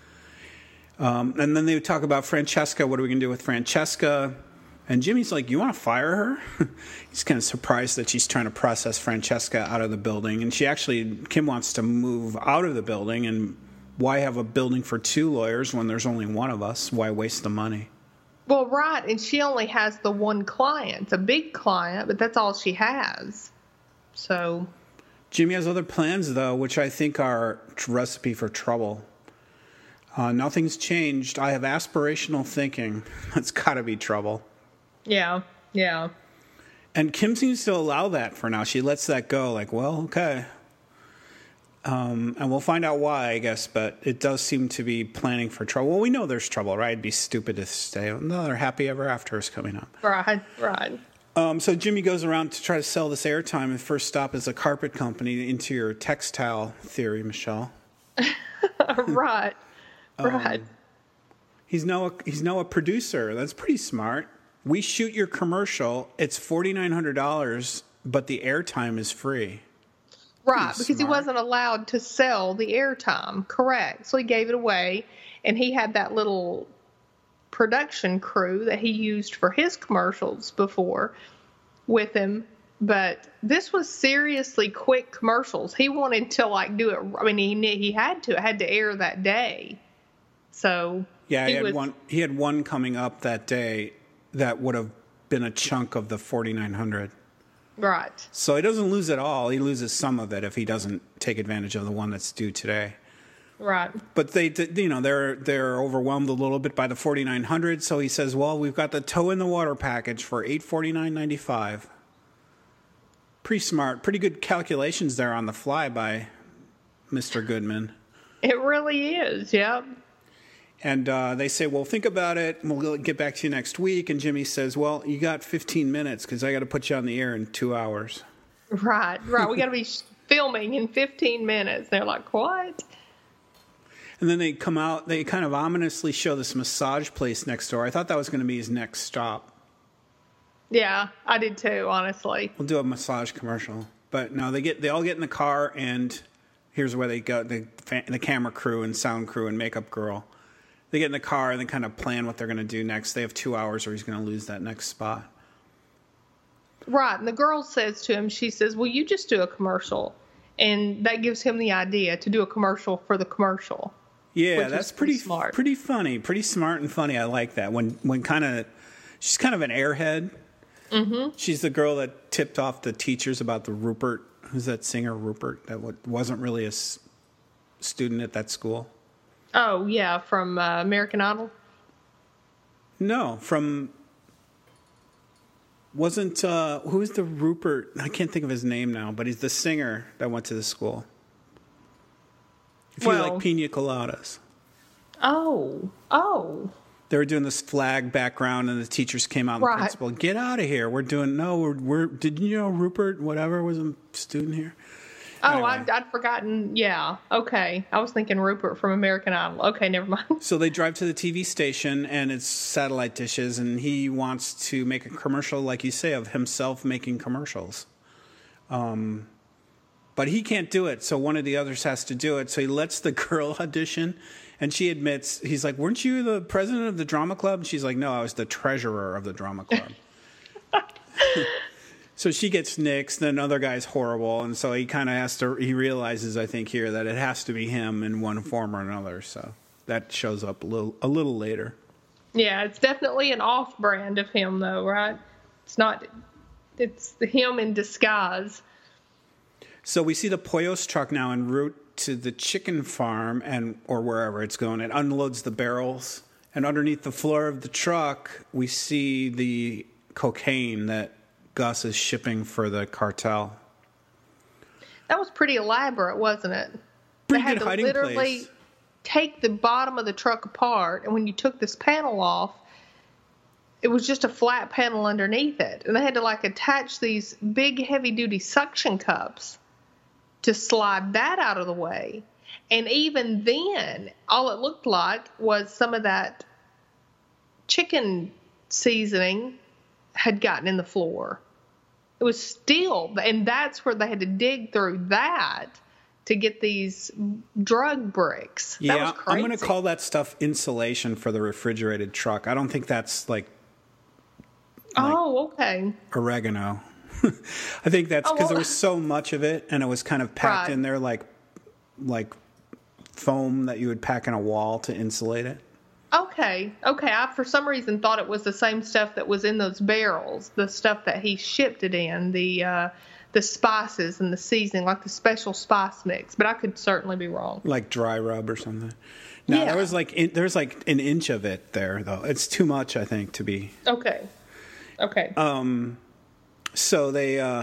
Um, and then they talk about Francesca. What are we going to do with Francesca? And Jimmy's like, you want to fire her? He's kind of surprised that she's trying to process Francesca out of the building. And she actually, Kim wants to move out of the building. And why have a building for two lawyers when there's only one of us? Why waste the money? Well, right. And she only has the one client, a big client, but that's all she has. So Jimmy has other plans, though, which I think are a recipe for trouble. Uh, nothing's changed. I have aspirational thinking. That's got to be trouble. Yeah, yeah. And Kim seems to allow that for now. She lets that go, like, well, okay. Um, and we'll find out why, I guess, but it does seem to be planning for trouble. Well, we know there's trouble, right? It'd be stupid to stay. Another Happy Ever After is coming up. Right, right. Um, so Jimmy goes around to try to sell this airtime. The first stop is a carpet company, into your textile theory, Michelle. Right, right. Um, he's now a, he's now a producer. That's pretty smart. We shoot your commercial. It's forty-nine hundred dollars, but the airtime is free. Right, because he wasn't allowed to sell the airtime. Correct. So he gave it away, and he had that little production crew that he used for his commercials before with him. But this was seriously quick commercials. He wanted to, like, do it. I mean, he he had to. It had to air that day. So yeah, he, he had was, one. He had one coming up that day that would have been a chunk of the forty-nine hundred. Right. So he doesn't lose it all. He loses some of it if he doesn't take advantage of the one that's due today. Right. But they, you know, they're they're overwhelmed a little bit by the forty-nine hundred. So he says, "Well, we've got the toe in the water package for eight forty-nine ninety-five." Pretty smart, pretty good calculations there on the fly by Mister Goodman. It really is. Yep. And uh, they say, well, think about it, and we'll get back to you next week. And Jimmy says, well, you got fifteen minutes because I got to put you on the air in two hours. Right, right. We got to be filming in fifteen minutes. They're like, what? And then they come out, they kind of ominously show this massage place next door. I thought that was going to be his next stop. Yeah, I did too, honestly. We'll do a massage commercial. But no, they get they all get in the car, and here's where they go, the, the camera crew and sound crew and makeup girl. They get in the car and they kind of plan what they're going to do next. They have two hours or he's going to lose that next spot. Right, and the girl says to him, she says, well, you just do a commercial. And that gives him the idea to do a commercial for the commercial. Yeah, that's pretty smart. Pretty funny. Pretty smart and funny. I like that. When when kind of she's kind of an airhead. Mm-hmm. She's the girl that tipped off the teachers about the Rupert. Who's that singer, Rupert? That wasn't really a s- student at that school. Oh yeah, from uh, American Idol. No, from wasn't uh, who is the Rupert? I can't think of his name now, but he's the singer that went to the school. If you Well, like Pina Coladas. Oh, oh. They were doing this flag background, and the teachers came out. And Right. the principal, get out of here! We're doing no. We're, we're did you know Rupert? Whatever was a student here. Oh, Anyway. I'd, I'd forgotten. Yeah. Okay. I was thinking Rupert from American Idol. Okay, never mind. So they drive to the T V station, and it's satellite dishes, and he wants to make a commercial, like you say, of himself making commercials. Um, but he can't do it, so one of the others has to do it. So he lets the girl audition, and she admits, he's like, weren't you the president of the drama club? And she's like, no, I was the treasurer of the drama club. So she gets nixed, and another guy's horrible, and so he kind of has to, he realizes, I think, here that it has to be him in one form or another, so that shows up a little a little later. Yeah, it's definitely an off-brand of him, though, right? It's not. It's him in disguise. So we see the Poyos truck now en route to the chicken farm, and or wherever it's going. It unloads the barrels, and underneath the floor of the truck, we see the cocaine that Gus is shipping for the cartel. That was pretty elaborate, wasn't it? Pretty they had good to hiding literally place. take the bottom of the truck apart, and when you took this panel off, it was just a flat panel underneath it. And they had to like attach these big heavy duty suction cups to slide that out of the way. And even then, all it looked like was some of that chicken seasoning had gotten in the floor. It was still, and that's where they had to dig through that to get these drug bricks. That Yeah, was crazy. I'm going to call that stuff insulation for the refrigerated truck. I don't think that's like Oh, okay. oregano. I think that's Oh, because well- there was so much of it, and it was kind of packed Right. in there like like foam that you would pack in a wall to insulate it. Okay. Okay. I, for some reason, thought it was the same stuff that was in those barrels, the stuff that he shipped it in, the uh, the spices and the seasoning, like the special spice mix. But I could certainly be wrong. Like dry rub or something. No, Yeah. there was like in, there's like an inch of it there though. It's too much, I think, to be. Okay. Okay. So they, uh,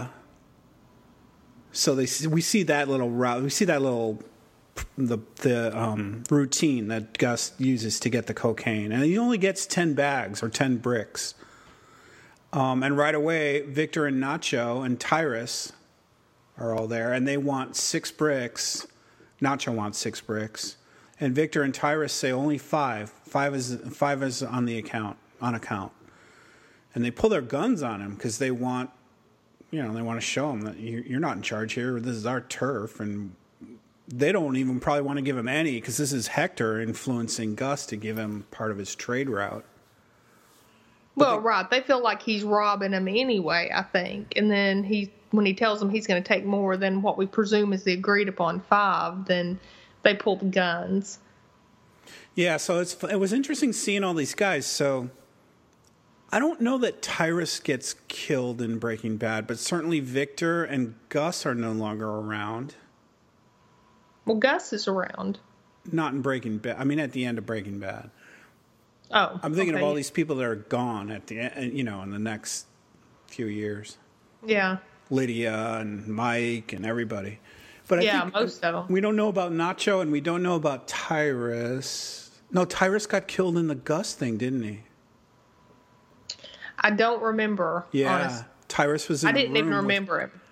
so they, we see that little route. We see that little the the um, routine that Gus uses to get the cocaine, and he only gets ten bags or ten bricks. Um, and right away, Victor and Nacho and Tyrus are all there, and they want six bricks. Nacho wants six bricks, and Victor and Tyrus say only five. Five is five is on the account on account, and they pull their guns on him because they want, you know, they want to show him that you- you're not in charge here. This is our turf, and they don't even probably want to give him any because this is Hector influencing Gus to give him part of his trade route. Well, right. They feel like he's robbing them anyway, I think. And then he, when he tells them he's going to take more than what we presume is the agreed upon five, then they pull the guns. Yeah, so it's it was interesting seeing all these guys. So I don't know that Tyrus gets killed in Breaking Bad, but certainly Victor and Gus are no longer around. Well, Gus is around. Not in Breaking Bad. I mean, at the end of Breaking Bad. Oh, I'm thinking okay. of all these people that are gone at the end, you know, in the next few years. Yeah. Lydia and Mike and everybody. But I Yeah, think most of 'em. we don't know about Nacho and we don't know about Tyrus. No, Tyrus got killed in the Gus thing, didn't he? I don't remember. Yeah. honest. Tyrus was in I the didn't even room with- remember him.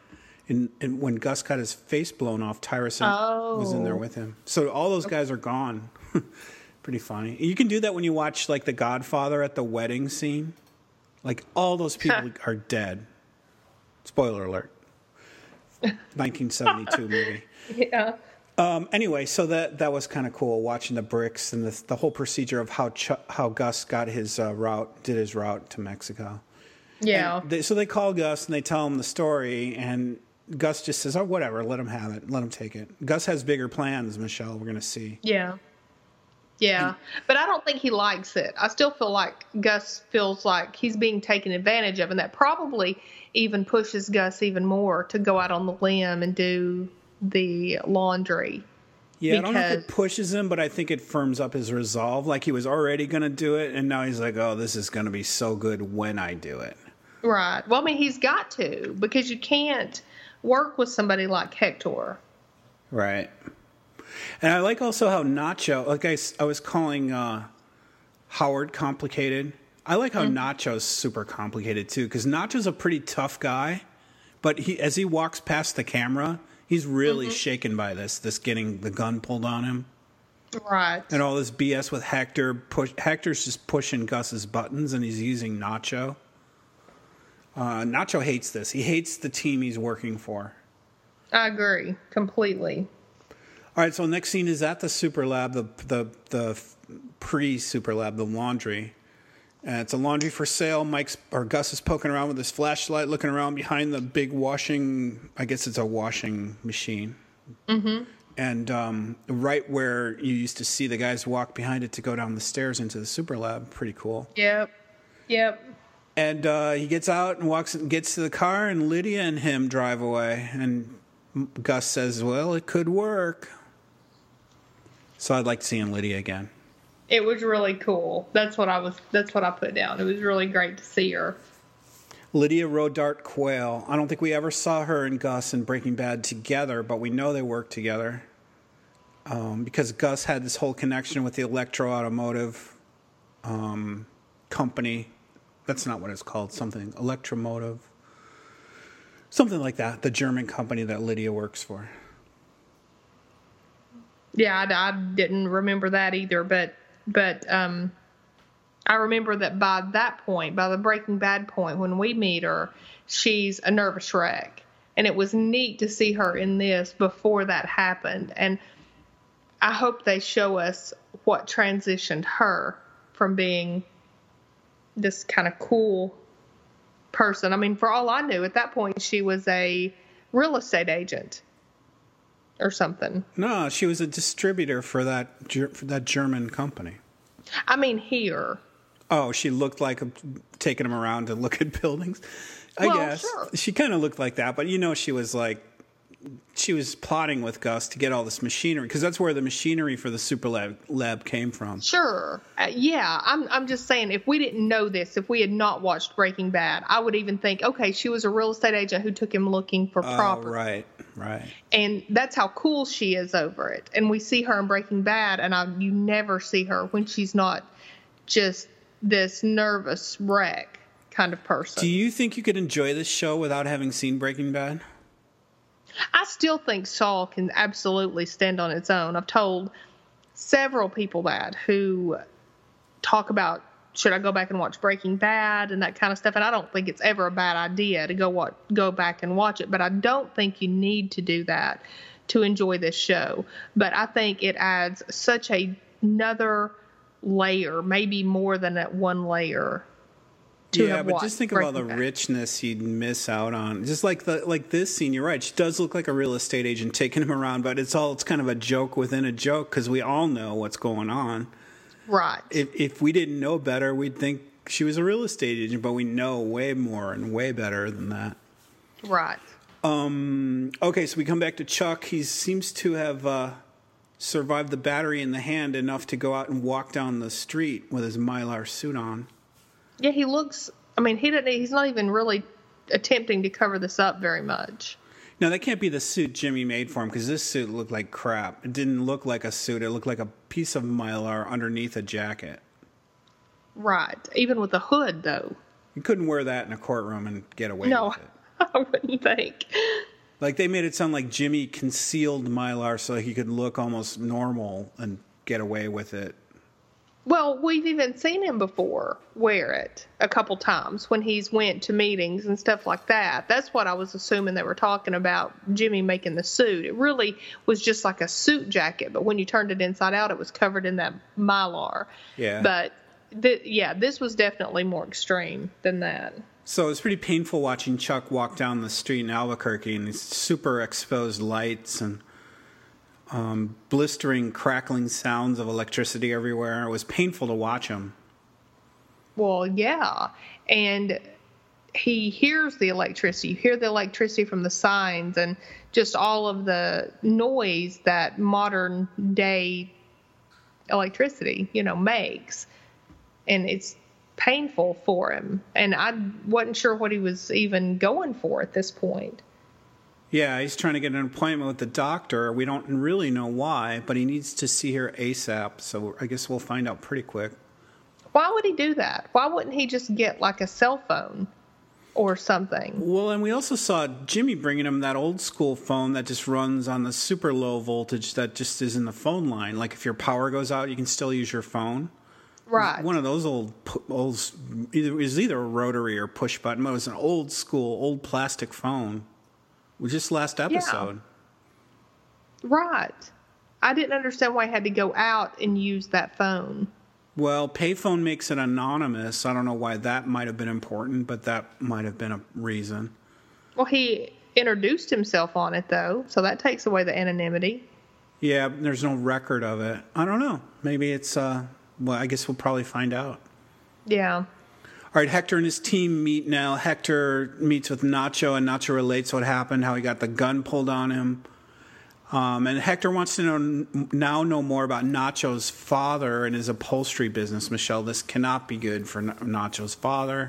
And, and when Gus got his face blown off, Tyrus Oh. was in there with him. So all those guys are gone. Pretty funny. You can do that when you watch like The Godfather at the wedding scene. Like all those people are dead. Spoiler alert. nineteen seventy-two movie. Yeah. Um, anyway, so that that was kind of cool watching the bricks and the, the whole procedure of how Ch- how Gus got his uh, route, did his route to Mexico. Yeah. They, so they call Gus and they tell him the story, and Gus just says, "Oh, whatever, let him have it, let him take it." Gus has bigger plans, Michelle. We're gonna see. Yeah. Yeah. But I don't think he likes it. I still feel like Gus feels like he's being taken advantage of, and that probably even pushes Gus even more to go out on the limb and do the laundry. Yeah, I don't know if it pushes him, but I think it firms up his resolve. Like he was already going to do it, and now he's like, oh, this is going to be so good when I do it. Right. Well, I mean, he's got to, because you can't work with somebody like Hector. Right. And I like also how Nacho, like I, I was calling uh, Howard complicated. I like how mm-hmm. Nacho's super complicated, too, because Nacho's a pretty tough guy, but he as he walks past the camera, he's really mm-hmm. shaken by this, this getting the gun pulled on him. Right. And all this B S with Hector. Push, Hector's just pushing Gus's buttons, and he's using Nacho. Uh, Nacho hates this. He hates the team he's working for. I agree completely. All right, so next scene is at the Super Lab, the the the pre-Super Lab, the laundry. And it's a laundry for sale. Mike's or Gus is poking around with his flashlight, looking around behind the big washing. I guess it's a washing machine. Mm-hmm. And um, right where you used to see the guys walk behind it to go down the stairs into the Super Lab. Pretty cool. Yep. Yep. And uh, he gets out and walks, gets to the car, and Lydia and him drive away. And Gus says, "Well, it could work." So I'd like seeing Lydia again. It was really cool. That's what I was. That's what I put down. It was really great to see her. Lydia Rodart Quayle. I don't think we ever saw her and Gus in Breaking Bad together, but we know they worked together um, because Gus had this whole connection with the Electro Automotive um, company. That's not what it's called. Something Electromotive, something like that. The German company that Lydia works for. Yeah, I, I didn't remember that either, but but um, I remember that by that point, by the Breaking Bad point, when we meet her, she's a nervous wreck, and it was neat to see her in this before that happened. And I hope they show us what transitioned her from being this kind of cool person. I mean, for all I knew, at that point, she was a real estate agent. Or something. No, she was a distributor for that for that German company. I mean, here. Oh, she looked like a, taking him around to look at buildings. I well, guess sure. She kind of looked like that, but you know, she was like, she was plotting with Gus to get all this machinery because that's where the machinery for the Super Lab, lab came from. Sure, uh, yeah. I'm I'm just saying, if we didn't know this, if we had not watched Breaking Bad, I would even think, okay, she was a real estate agent who took him looking for oh, property. Right, right. And that's how cool she is over it. And we see her in Breaking Bad, and I, you never see her when she's not just this nervous wreck kind of person. Do you think you could enjoy this show without having seen Breaking Bad? I still think Saul can absolutely stand on its own. I've told several people that who talk about, should I go back and watch Breaking Bad and that kind of stuff. And I don't think it's ever a bad idea to go watch, go back and watch it. But I don't think you need to do that to enjoy this show. But I think it adds such a, another layer, maybe more than that one layer. Yeah, but just think of all the Bad. richness you'd miss out on. Just like the like this scene, you're right. She does look like a real estate agent taking him around, but it's all it's kind of a joke within a joke because we all know what's going on. Right. If if we didn't know better, we'd think she was a real estate agent, but we know way more and way better than that. Right. Um. Okay, so we come back to Chuck. He seems to have uh, survived the battery in the hand enough to go out and walk down the street with his Mylar suit on. Yeah, he looks, I mean, he didn't, he's not even really attempting to cover this up very much. No, that can't be the suit Jimmy made for him because this suit looked like crap. It didn't look like a suit. It looked like a piece of Mylar underneath a jacket. Right. Even with a hood, though. You couldn't wear that in a courtroom and get away no, with it. I wouldn't think. Like, they made it sound like Jimmy concealed Mylar so he could look almost normal and get away with it. Well, we've even seen him before wear it a couple times when he's went to meetings and stuff like that. That's what I was assuming they were talking about, Jimmy making the suit. It really was just like a suit jacket, but when you turned it inside out, it was covered in that Mylar. Yeah. But, th- yeah, this was definitely more extreme than that. So it was pretty painful watching Chuck walk down the street in Albuquerque and these super exposed lights and um, blistering, crackling sounds of electricity everywhere. It was painful to watch him. Well, yeah. And he hears the electricity. You hear the electricity from the signs and just all of the noise that modern day electricity, you know, makes. And it's painful for him. And I wasn't sure what he was even going for at this point. Yeah, he's trying to get an appointment with the doctor. We don't really know why, but he needs to see her ASAP. So I guess we'll find out pretty quick. Why would he do that? Why wouldn't he just get like a cell phone or something? Well, and we also saw Jimmy bringing him that old school phone that just runs on the super low voltage that just is in the phone line. Like if your power goes out, you can still use your phone. Right. One of those old, old either, it was either a rotary or push button, but it was an old school, old plastic phone. Just last episode. Yeah. Right. I didn't understand why I had to go out and use that phone. Well, payphone makes it anonymous. I don't know why that might have been important, but that might have been a reason. Well, he introduced himself on it, though, so that takes away the anonymity. Yeah, there's no record of it. I don't know. Maybe it's, uh, well, I guess we'll probably find out. Yeah. All right, Hector and his team meet now. Hector meets with Nacho, and Nacho relates what happened, how he got the gun pulled on him. Um, and Hector wants to know now know more about Nacho's father and his upholstery business. Michelle, this cannot be good for Nacho's father.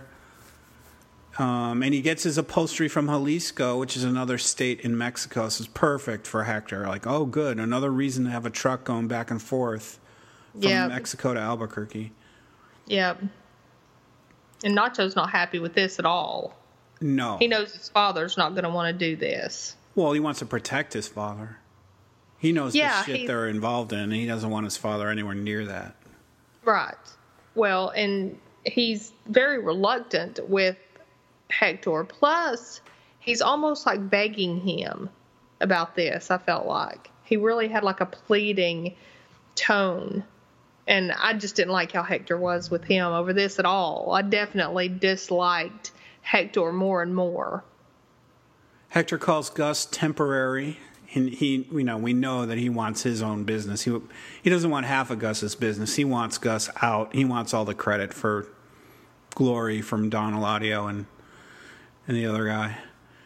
Um, and he gets his upholstery from Jalisco, which is another state in Mexico. This is perfect for Hector. Like, oh, good, another reason to have a truck going back and forth from yep. Mexico to Albuquerque. Yep. And Nacho's not happy with this at all. No. He knows his father's not going to want to do this. Well, he wants to protect his father. He knows yeah, the shit he, they're involved in, and he doesn't want his father anywhere near that. Right. Well, and he's very reluctant with Hector. Plus, he's almost like begging him about this, I felt like. He really had like a pleading tone. And I just didn't like how Hector was with him over this at all. I definitely disliked Hector more and more. Hector calls Gus temporary. And he, you know, we know that he wants his own business. He he doesn't want half of Gus's business. He wants Gus out. He wants all the credit for glory from Don Eladio and and the other guy.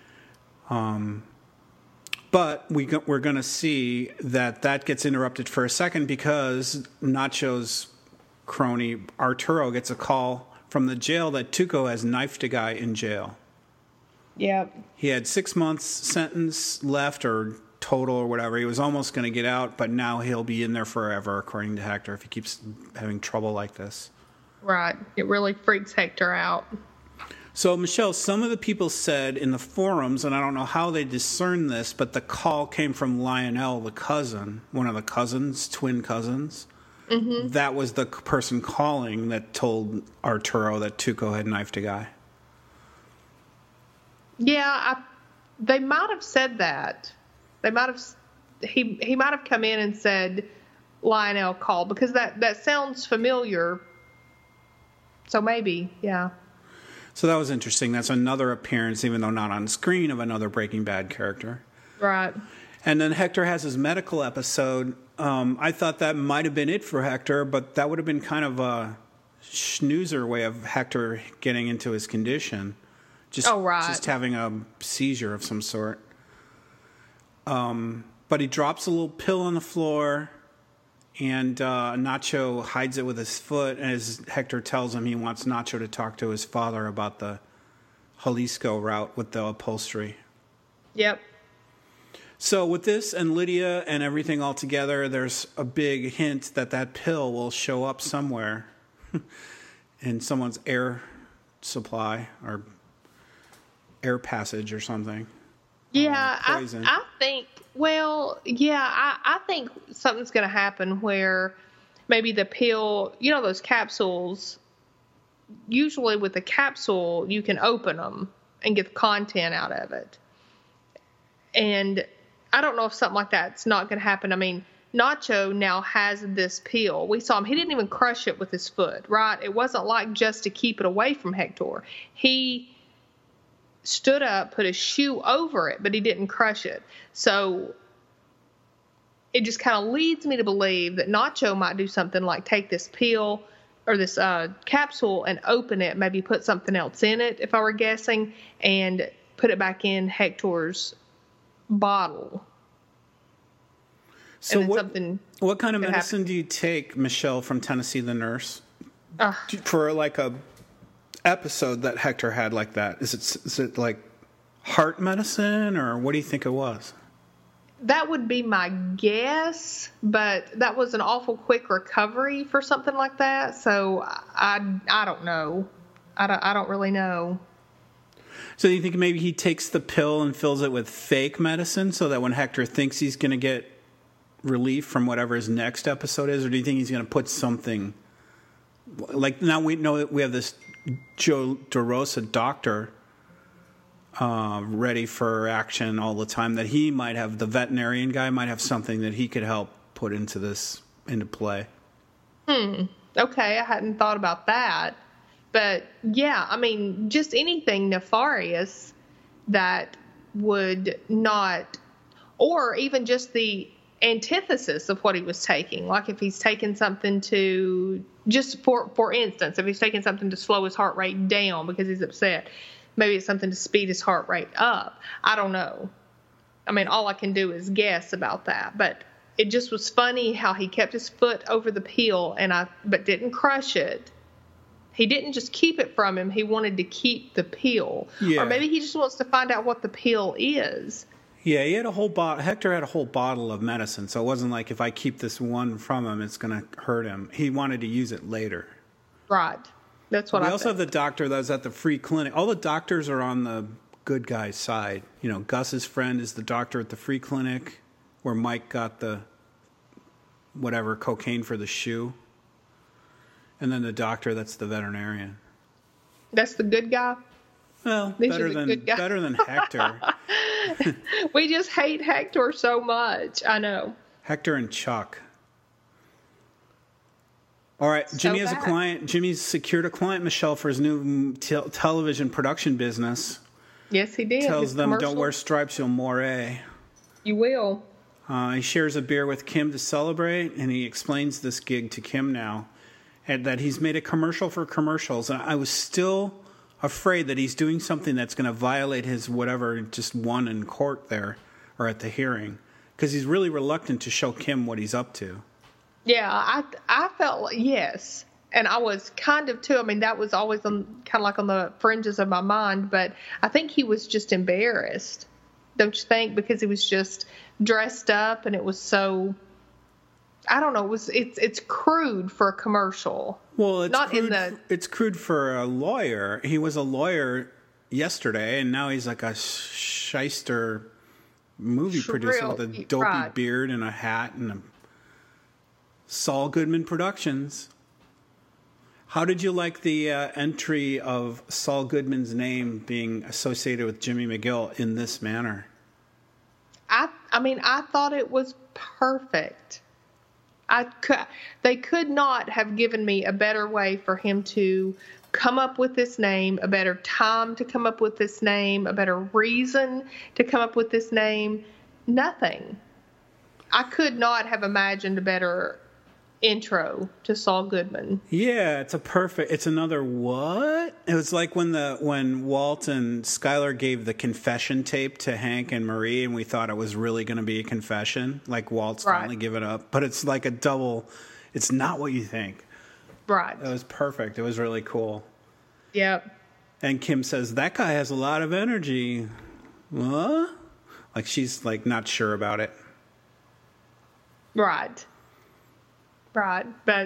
Um. But we go, we're going to see that that gets interrupted for a second because Nacho's crony Arturo gets a call from the jail that Tuco has knifed a guy in jail. Yep. He had six months sentence left or total or whatever. He was almost going to get out, but now he'll be in there forever, according to Hector, if he keeps having trouble like this. Right. It really freaks Hector out. So, Michelle, some of the people said in the forums, and I don't know how they discern this, but the call came from Lionel, the cousin, one of the cousins, twin cousins. Mm-hmm. That was the person calling that told Arturo that Tuco had knifed a guy. Yeah, I, they might have said that. They might have. He he might have come in and said Lionel called because that that sounds familiar. So maybe, yeah. So that was interesting. That's another appearance, even though not on screen, of another Breaking Bad character. Right. And then Hector has his medical episode. Um, I thought that might have been it for Hector, but that would have been kind of a snoozer way of Hector getting into his condition. Just, oh, right. Just having a seizure of some sort. Um, but he drops a little pill on the floor, and uh, Nacho hides it with his foot, as Hector tells him he wants Nacho to talk to his father about the Jalisco route with the upholstery. Yep. So with this and Lydia and everything all together, there's a big hint that that pill will show up somewhere in someone's air supply or air passage or something. Yeah, uh, I, poison. I think, well, yeah, I, I think something's going to happen where maybe the pill, you know, those capsules, usually with the capsule, you can open them and get the content out of it. And I don't know if something like that's not going to happen. I mean, Nacho now has this pill. We saw him. He didn't even crush it with his foot, right? It wasn't like just to keep it away from Hector. He stood up, put a shoe over it, but he didn't crush it. So it just kind of leads me to believe that Nacho might do something like take this pill or this uh, capsule and open it, maybe put something else in it, if I were guessing, and put it back in Hector's bottle. So what, something what kind of could medicine happen. do you take, Michelle from Tennessee the Nurse, Uh, for like a episode that Hector had like that? Is it is it like heart medicine, or what do you think it was? That would be my guess, but that was an awful quick recovery for something like that. So I, I don't know. I don't, I don't really know. So you think maybe he takes the pill and fills it with fake medicine so that when Hector thinks he's going to get relief from whatever his next episode is, or do you think he's going to put something like, now we know that we have this Joe DeRosa doctor uh, ready for action all the time, that he might have, the veterinarian guy might have something that he could help put into this, into play. Hmm. Okay, I hadn't thought about that. But yeah, I mean, just anything nefarious that would not, or even just the antithesis of what he was taking. Like if he's taking something to, just for for instance, if he's taking something to slow his heart rate down because he's upset, maybe it's something to speed his heart rate up. I don't know. I mean, all I can do is guess about that. But it just was funny how he kept his foot over the pill and I, but didn't crush it. He didn't just keep it from him. He wanted to keep the pill. Yeah. Or maybe he just wants to find out what the pill is. Yeah, he had a whole bottle. Hector had a whole bottle of medicine, so it wasn't like if I keep this one from him, it's going to hurt him. He wanted to use it later. Right. That's what we I We also think. have the doctor that was at the free clinic. All the doctors are on the good guy's side. You know, Gus's friend is the doctor at the free clinic where Mike got the whatever cocaine for the shoe. And then the doctor that's the veterinarian. That's the good guy. Well, These better are the than good guys. better than Hector. We just hate Hector so much. I know. Hector and Chuck. All right, Jimmy So has a bad. client. Jimmy's secured a client, Michelle, for his new te- television production business. Yes, he did. Tells His them, commercial. don't wear stripes, you'll moire. You will. Uh, he shares a beer with Kim to celebrate, and he explains this gig to Kim now, and that he's made a commercial for commercials. And I was still afraid that he's doing something that's going to violate his whatever just won in court there or at the hearing, because he's really reluctant to show Kim what he's up to. Yeah, I I felt like, yes, and I was kind of too. I mean, that was always on kind of like on the fringes of my mind, but I think he was just embarrassed, don't you think? Because he was just dressed up, and it was so. I don't know. It was it's it's crude for a commercial. Well, it's Not in crude, the- it's crude for a lawyer. He was a lawyer yesterday, and now he's like a shyster movie producer Shrill, with a dopey right. beard and a hat and a Saul Goodman Productions. How did you like the uh, entry of Saul Goodman's name being associated with Jimmy McGill in this manner? I I mean, I thought it was perfect. I could, they could not have given me a better way for him to come up with this name, a better time to come up with this name, a better reason to come up with this name. Nothing. I could not have imagined a better intro to Saul Goodman. Yeah, it's a perfect. It's another what? It was like when the when Walt and Skylar gave the confession tape to Hank and Marie, and we thought it was really going to be a confession. Like Walt's Right. finally given up, but it's like a double. It's not what you think. Right. It was perfect. It was really cool. Yep. And Kim says that guy has a lot of energy. What? Like she's like not sure about it. Right. Right. But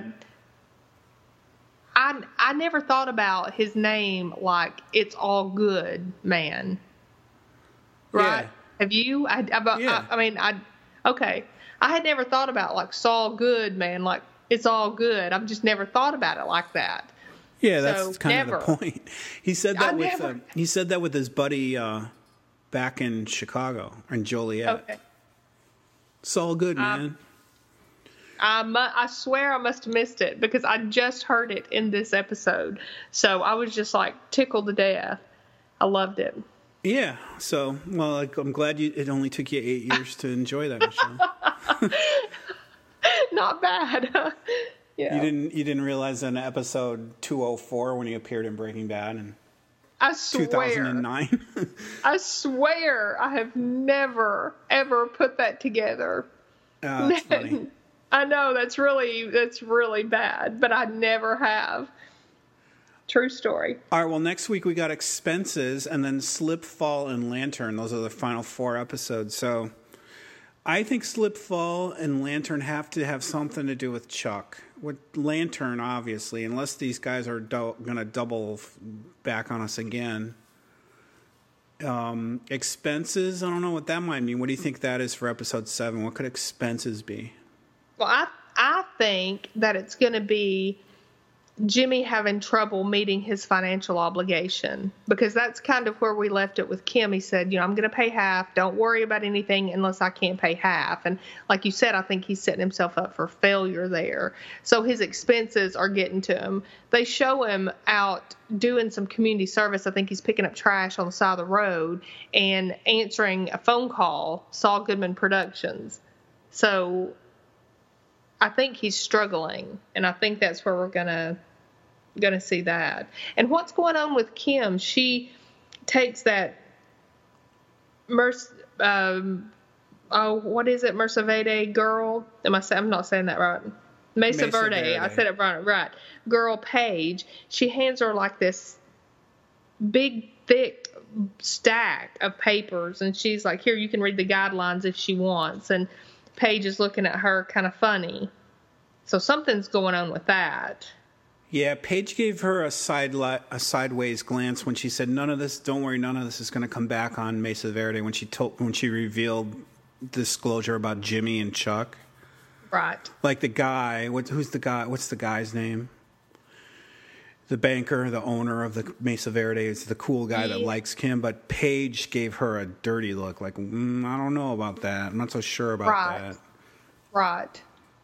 I I never thought about his name like It's All Good Man. Right? Have you? I, I, Yeah. I, I mean, I okay. I had never thought about like Saul Good, man. Like it's all good. I've just never thought about it like that. Yeah, that's So, kind never. of the point. He said that I with never- uh, he said that with his buddy uh, back in Chicago in Joliet. Okay. It's all good, man. I mu- I swear I must have missed it because I just heard it in this episode. So I was just like tickled to death. I loved it. Yeah. So, well, like, I'm glad you. It only took you eight years to enjoy that, Michelle. Not bad. Yeah. You didn't. You didn't realize in episode two oh four when he appeared in Breaking Bad in I two swear. thousand nine. I swear I have never ever put that together. Oh, that's funny. I know that's really that's really bad, but I never have. True story. All right. Well, next week we got Expenses and then Slip, Fall, and Lantern. Those are the final four episodes. So I think Slip, Fall, and Lantern have to have something to do with Chuck. With Lantern, obviously, unless these guys are do- going to double f- back on us again. Um, expenses, I don't know what that might mean. What do you think that is for episode seven? What could expenses be? Well, I I think that it's going to be Jimmy having trouble meeting his financial obligation because that's kind of where we left it with Kim. He said, you know, I'm going to pay half. Don't worry about anything unless I can't pay half. And like you said, I think he's setting himself up for failure there. So his expenses are getting to him. They show him out doing some community service. I think he's picking up trash on the side of the road and answering a phone call, Saul Goodman Productions. So I think he's struggling, and I think that's where we're gonna gonna see that. And what's going on with Kim? She takes that Merc, um, oh, what is it, Mesa Verde girl? Am I? Say, I'm not saying that right. Mesa, Mesa Verde. Verde. I said it right. Right. Girl Paige. She hands her like this big, thick stack of papers, and she's like, "Here, you can read the guidelines if she wants." And Paige is looking at her kind of funny. So something's going on with that. Yeah, Paige gave her a side li- a sideways glance when she said, "None of this. Don't worry, none of this is going to come back on Mesa Verde." When she told, when she revealed disclosure about Jimmy and Chuck, Right. like the guy. What? Who's the guy? What's the guy's name? The banker, the owner of the Mesa Verde, is the cool guy that Yeah. likes Kim. But Paige gave her a dirty look, like, mm, "I don't know about that. I'm not so sure about Right. that." Right.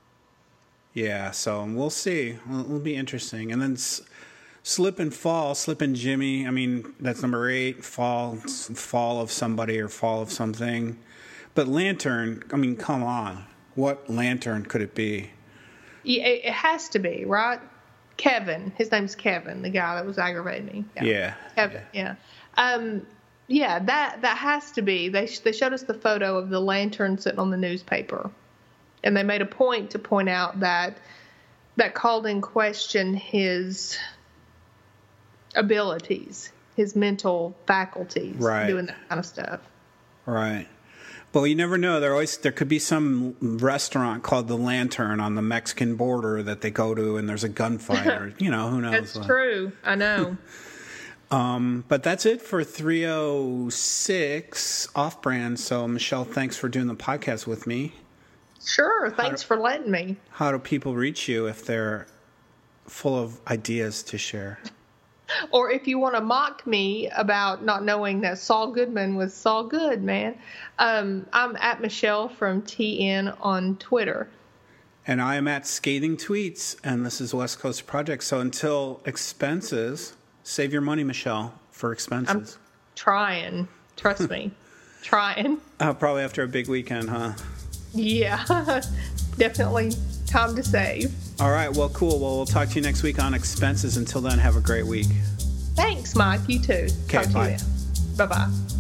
Yeah, so we'll see. It'll, it'll be interesting. And then s- Slip and Fall, Slip and Jimmy. I mean, that's number eight. Fall, fall of somebody or fall of something. But Lantern, I mean, come on. What Lantern could it be? Yeah, it, it has to be, right? Kevin. His name's Kevin, the guy that was aggravating me. Yeah. Kevin, yeah. Um, yeah, that that has to be. They they showed us the photo of the lantern sitting on the newspaper. And they made a point to point out that that called in question his abilities, his mental faculties, Right. doing that kind of stuff. Right. But you never know. There always there could be some restaurant called the Lantern on the Mexican border that they go to, and there's a gunfight, or you know, who knows? That's what. true. I know. Um, but that's it for three oh six Off-Brand. So Michelle, thanks for doing the podcast with me. Sure. Thanks for letting me. How do people reach you if they're full of ideas to share? Or if you want to mock me about not knowing that Saul Goodman was Saul Good, man, um, I'm at Michelle from T N on Twitter. And I am at Scathing Tweets, and this is West Coast Project. So until expenses, save your money, Michelle, for expenses. I'm trying. Trust me. Trying. Uh, probably after a big weekend, huh? Yeah. Definitely time to save. All right. Well, cool. Well, we'll talk to you next week on expenses. Until then, have a great week. Thanks, Mike. You too. Okay, Talk to bye. you then. Bye-bye.